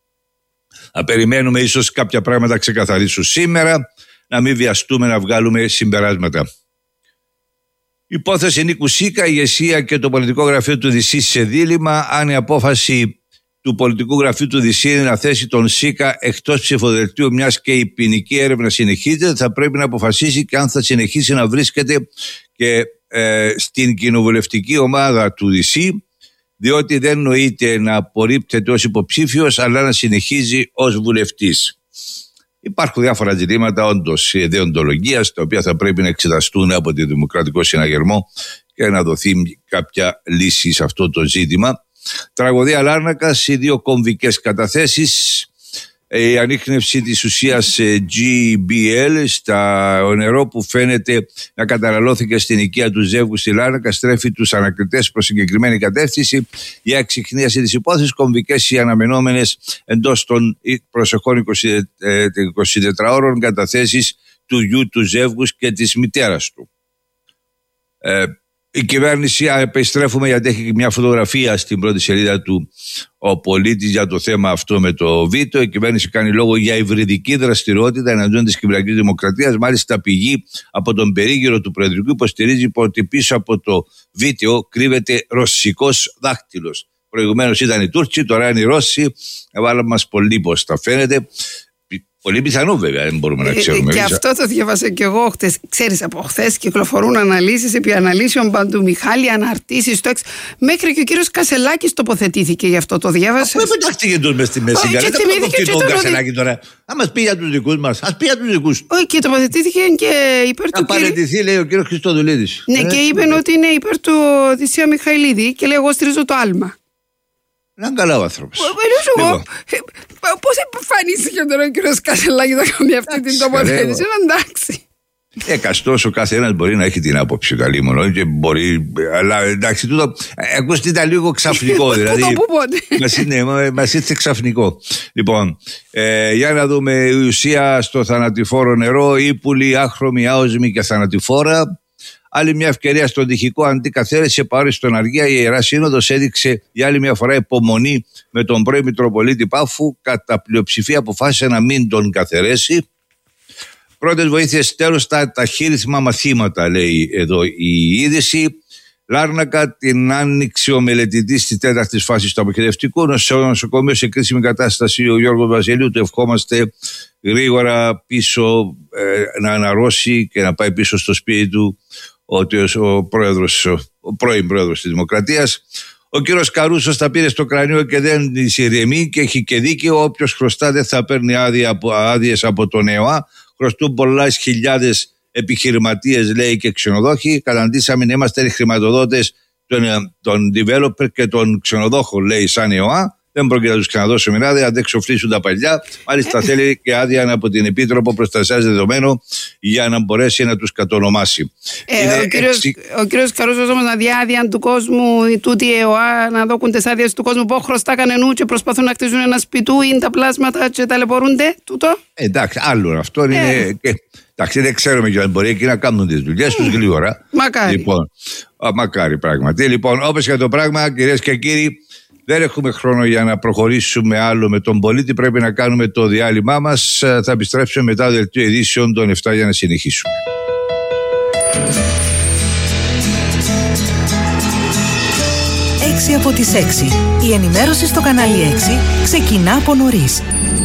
Θα περιμένουμε ίσως κάποια πράγματα ξεκαθαρίσουν σήμερα, να μην βιαστούμε να βγάλουμε συμπεράσματα. Υπόθεση Νίκου Σίκα, η ηγεσία και το πολιτικό γραφείο του Δυσσή σε δίλημμα. Αν η απόφαση του πολιτικού γραφείου του Δυσσή είναι να θέσει τον Σίκα εκτός ψηφοδελτίου, μιας και η ποινική έρευνα συνεχίζεται, θα πρέπει να αποφασίσει και αν θα συνεχίσει να βρίσκεται και ε, στην κοινοβουλευτική ομάδα του Δυσσή, διότι δεν νοείται να απορρίπτεται ως υποψήφιος, αλλά να συνεχίζει ως βουλευτής. Υπάρχουν διάφορα ζητήματα όντως δεοντολογίας, τα οποία θα πρέπει να εξεταστούν από το Δημοκρατικό Συναγερμό και να δοθεί κάποια λύση σε αυτό το ζήτημα. Τραγωδία Λάρνακας, οι δύο κομβικές καταθέσεις, η ανίχνευση της ουσίας τζι μπι ελ στα νερό που φαίνεται να καταναλώθηκε στην οικία του ζεύγου στη Λάρνακα στρέφει τους ανακριτές προς συγκεκριμένη κατεύθυνση για εξιχνίαση της υπόθεσης. Κομβικές οι αναμενόμενες εντός των προσεχών εικοσιτετράωρων καταθέσεις του γιου του ζεύγους και της μητέρας του. Ε, Η κυβέρνηση, επιστρέφουμε γιατί έχει μια φωτογραφία στην πρώτη σελίδα του ο πολίτης για το θέμα αυτό με το βίντεο. Η κυβέρνηση κάνει λόγο για υβριδική δραστηριότητα εναντίον της κυβερνητικής δημοκρατίας. Μάλιστα, πηγή από τον περίγυρο του Προεδρικού υποστηρίζει ότι πίσω από το βίντεο κρύβεται ρωσικός δάχτυλος. Προηγουμένως ήταν οι Τούρκοι, τώρα είναι οι Ρώσοι. Έβαλαν μας πολύ πώς τα φαίνεται. Πολύ πιθανό βέβαια, δεν μπορούμε να ξέρουμε. Ε, και αυτό το διάβασα και εγώ χτες. Ξέρεις, από χθες κυκλοφορούν αναλύσεις επί αναλύσεων παντού. Μιχάλη, αναρτήσεις, το εξ. Μέχρι και ο κύριος Κασελάκης τοποθετήθηκε γι' αυτό, το διάβασε. Δεν πετάχτηκε τους μες στη μέση. Όχι, και θυμήθηκε και τον Κασελάκη τώρα. Θα μας πει για τους δικούς μας. Ας πει για τους δικούς. Όχι, και τοποθετήθηκε και υπέρ του. Θα παραιτηθεί, λέει ο κύριος Χριστοδουλίδης. Ναι, και είπε ότι είναι υπέρ του Οδυσσέα Μιχαηλίδη και λέει: εγώ στηρίζω το άλμα. Είναι καλά ο άνθρωπος. Λοιπόν. Πώς εμφανίστηκε τώρα ο κύριος Κασελάκη να κάνει αυτή την τοποθέτηση? Εντάξει. Εκαστός ο καθένας μπορεί να έχει την άποψη καλή μόνο και μπορεί. Αλλά εντάξει, τούτο. Ακούστε, ήταν λίγο ξαφνικό. Δηλαδή. Μας είναι, μας ήρθε ξαφνικό. Λοιπόν, ε, για να δούμε η ουσία στο θανατηφόρο νερό, ύπουλη, άχρωμη, άοσμη και θανατηφόρα. Άλλη μια ευκαιρία στον τυχικό αντικαθαίρεση παρόλη στον Αργία. Η Ιερά Σύνοδος έδειξε για άλλη μια φορά υπομονή με τον πρώην Μητροπολίτη Πάφου. Κατά πλειοψηφία αποφάσισε να μην τον καθαιρέσει. Πρώτες βοήθειες τέλος στα ταχύρυθμα μαθήματα, λέει εδώ η είδηση. Λάρνακα, την άνοιξη ο μελετητής της τέταρτης φάσης του αποχαιρευτικού. Στο νοσοκομείο σε κρίσιμη κατάσταση ο Γιώργος Βασιλείου. Του ευχόμαστε γρήγορα πίσω ε, να αναρρώσει και να πάει πίσω στο σπίτι του ο, ο, πρόεδρος, ο πρώην πρόεδρος της Δημοκρατίας. Ο κύριος Καρούσος τα πήρε στο κρανίο και δεν της ηρεμεί και έχει και δίκαιο. Όποιος χρωστά δεν θα παίρνει άδειες από τον ΕΟΑ. Χρωστούν πολλές χιλιάδες επιχειρηματίες, λέει, και ξενοδόχοι. Καταντήσαμε να είμαστε χρηματοδότες των, των developer και των ξενοδόχων, λέει, σαν ΕΟΑ. Δεν πρόκειται να τους ξαναδώσουμε άδεια, αν δεν ξοφλήσουν τα παλιά. Μάλιστα θέλει και άδεια από την Επίτροπο Προστασίας Δεδομένων για να μπορέσει να τους κατονομάσει. Ε, ο κύριος, εξι... κύριος Καρούσος όμως να δει άδεια του κόσμου, η τούτη ΕΟΑ, να δώκουν τις άδειες του κόσμου που χρωστάκανε νου και προσπαθούν να χτίζουν ένα σπιτού, είναι τα πλάσματα και ταλαιπωρούνται, τούτο. Ε, εντάξει, άλλο αυτό είναι. Ε. Και, εντάξει, δεν ξέρουμε και αν μπορεί εκεί να κάνουν τις δουλειές τους γλίγορα. Μακάρι. Λοιπόν, α, μακάρι πράγματι. Λοιπόν, όπως και το πράγμα, κυρίες και κύριοι, δεν έχουμε χρόνο για να προχωρήσουμε άλλο με τον πολίτη. Πρέπει να κάνουμε το διάλειμμά μας. Θα επιστρέψουμε μετά το δελτίο ειδήσεων των εφτά για να συνεχίσουμε. έξι από τις έξι. Η ενημέρωση στο κανάλι έξι ξεκινά από νωρίς.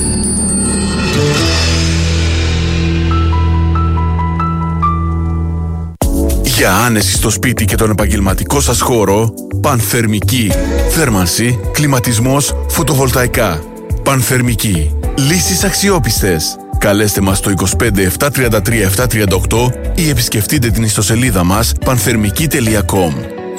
Για άνεση στο σπίτι και τον επαγγελματικό σας χώρο, Πανθερμική. Θέρμανση, κλιματισμός, φωτοβολταϊκά. Πανθερμική. Λύσεις αξιόπιστες. Καλέστε μας στο είκοσι πέντε επτακόσια τριάντα τρία επτακόσια τριάντα οκτώ ή επισκεφτείτε την ιστοσελίδα μας πανθερμική τελεία κομ.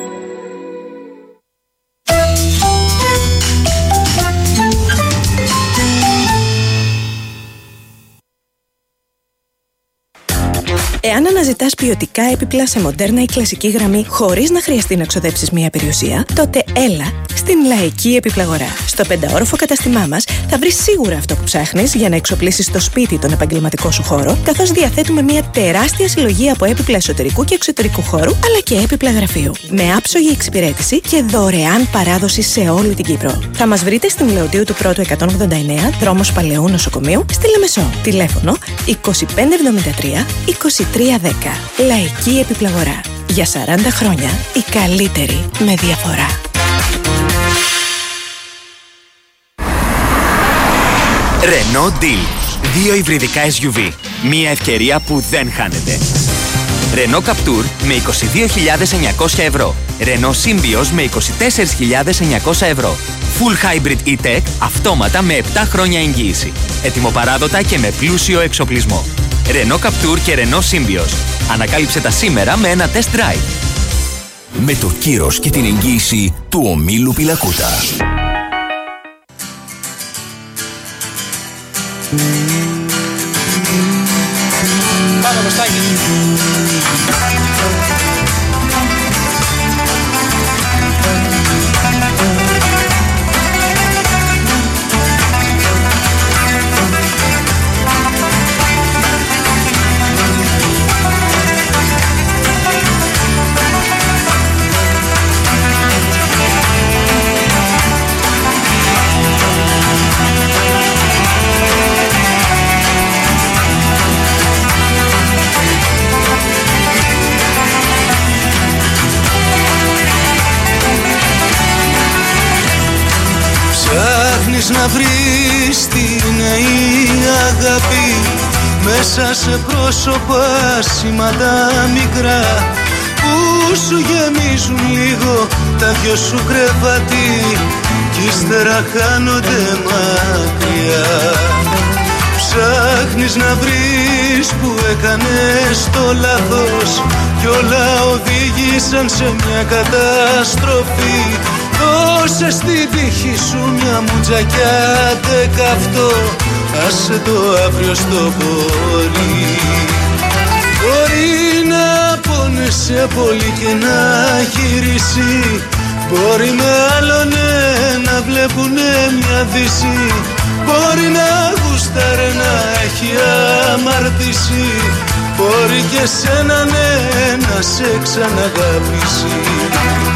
Εάν αναζητάς ποιοτικά έπιπλα σε μοντέρνα ή κλασική γραμμή χωρίς να χρειαστεί να ξοδέψεις μία περιουσία, τότε έλα στην Λαϊκή Επιπλαγορά. Στο πενταόροφο καταστημά μας θα βρεις σίγουρα αυτό που ψάχνεις για να εξοπλίσεις το σπίτι τον επαγγελματικό σου χώρο, καθώς διαθέτουμε μία τεράστια συλλογή από έπιπλα εσωτερικού και εξωτερικού χώρου, αλλά και έπιπλα γραφείου. Με άψογη εξυπηρέτηση και δωρεάν παράδοση σε όλη την Κύπρο. Θα μας βρείτε στην Λεωτίου του Πρώτου εκατόν ογδόντα εννέα, δρόμος Παλαιού Νοσοκομείου, στη Λεμεσό. Τηλέφωνο είκοσι πέντε εβδομήντα τρία είκοσι τρία δέκα. Λαϊκή Επιπλαγορά. Για σαράντα χρόνια η καλύτερη με διαφορά. Renault Deal. Δύο υβριδικά ες γιου βι. Μία ευκαιρία που δεν χάνεται. Renault Captur με είκοσι δύο χιλιάδες εννιακόσια ευρώ. Renault Symbioz με είκοσι τέσσερις χιλιάδες εννιακόσια ευρώ. Full Hybrid E-Tech αυτόματα με επτά χρόνια εγγύηση. Ετοιμοπαράδοτα και με πλούσιο εξοπλισμό. Renault Captur και Renault Symbioz. Ανακάλυψε τα σήμερα με ένα test drive. Με το κύρος και την εγγύηση του ομίλου Πιλακούτα. Πάμε Κωστάκη. Ψάχνεις να βρεις την νέα αγάπη μέσα σε πρόσωπα σήματα μικρά που σου γεμίζουν λίγο τα δυο σου κρεβάτι κι ύστερα χάνονται μακριά. Ψάχνεις να βρεις που έκανες το λάθος κι όλα οδήγησαν σε μια καταστροφή. Δώσε στη τύχη σου μια μουτζα κι άντε καυτό, άσε το αύριο στο πορεί. Μπορεί να πόνεσαι πολύ και να γυρίσει, μπορεί με άλλον να βλέπουνε μια δύση, μπορεί να γουστάρε να έχει αμαρτήσει, μπορεί και σένα ναι να σε ξαναγαπήσει.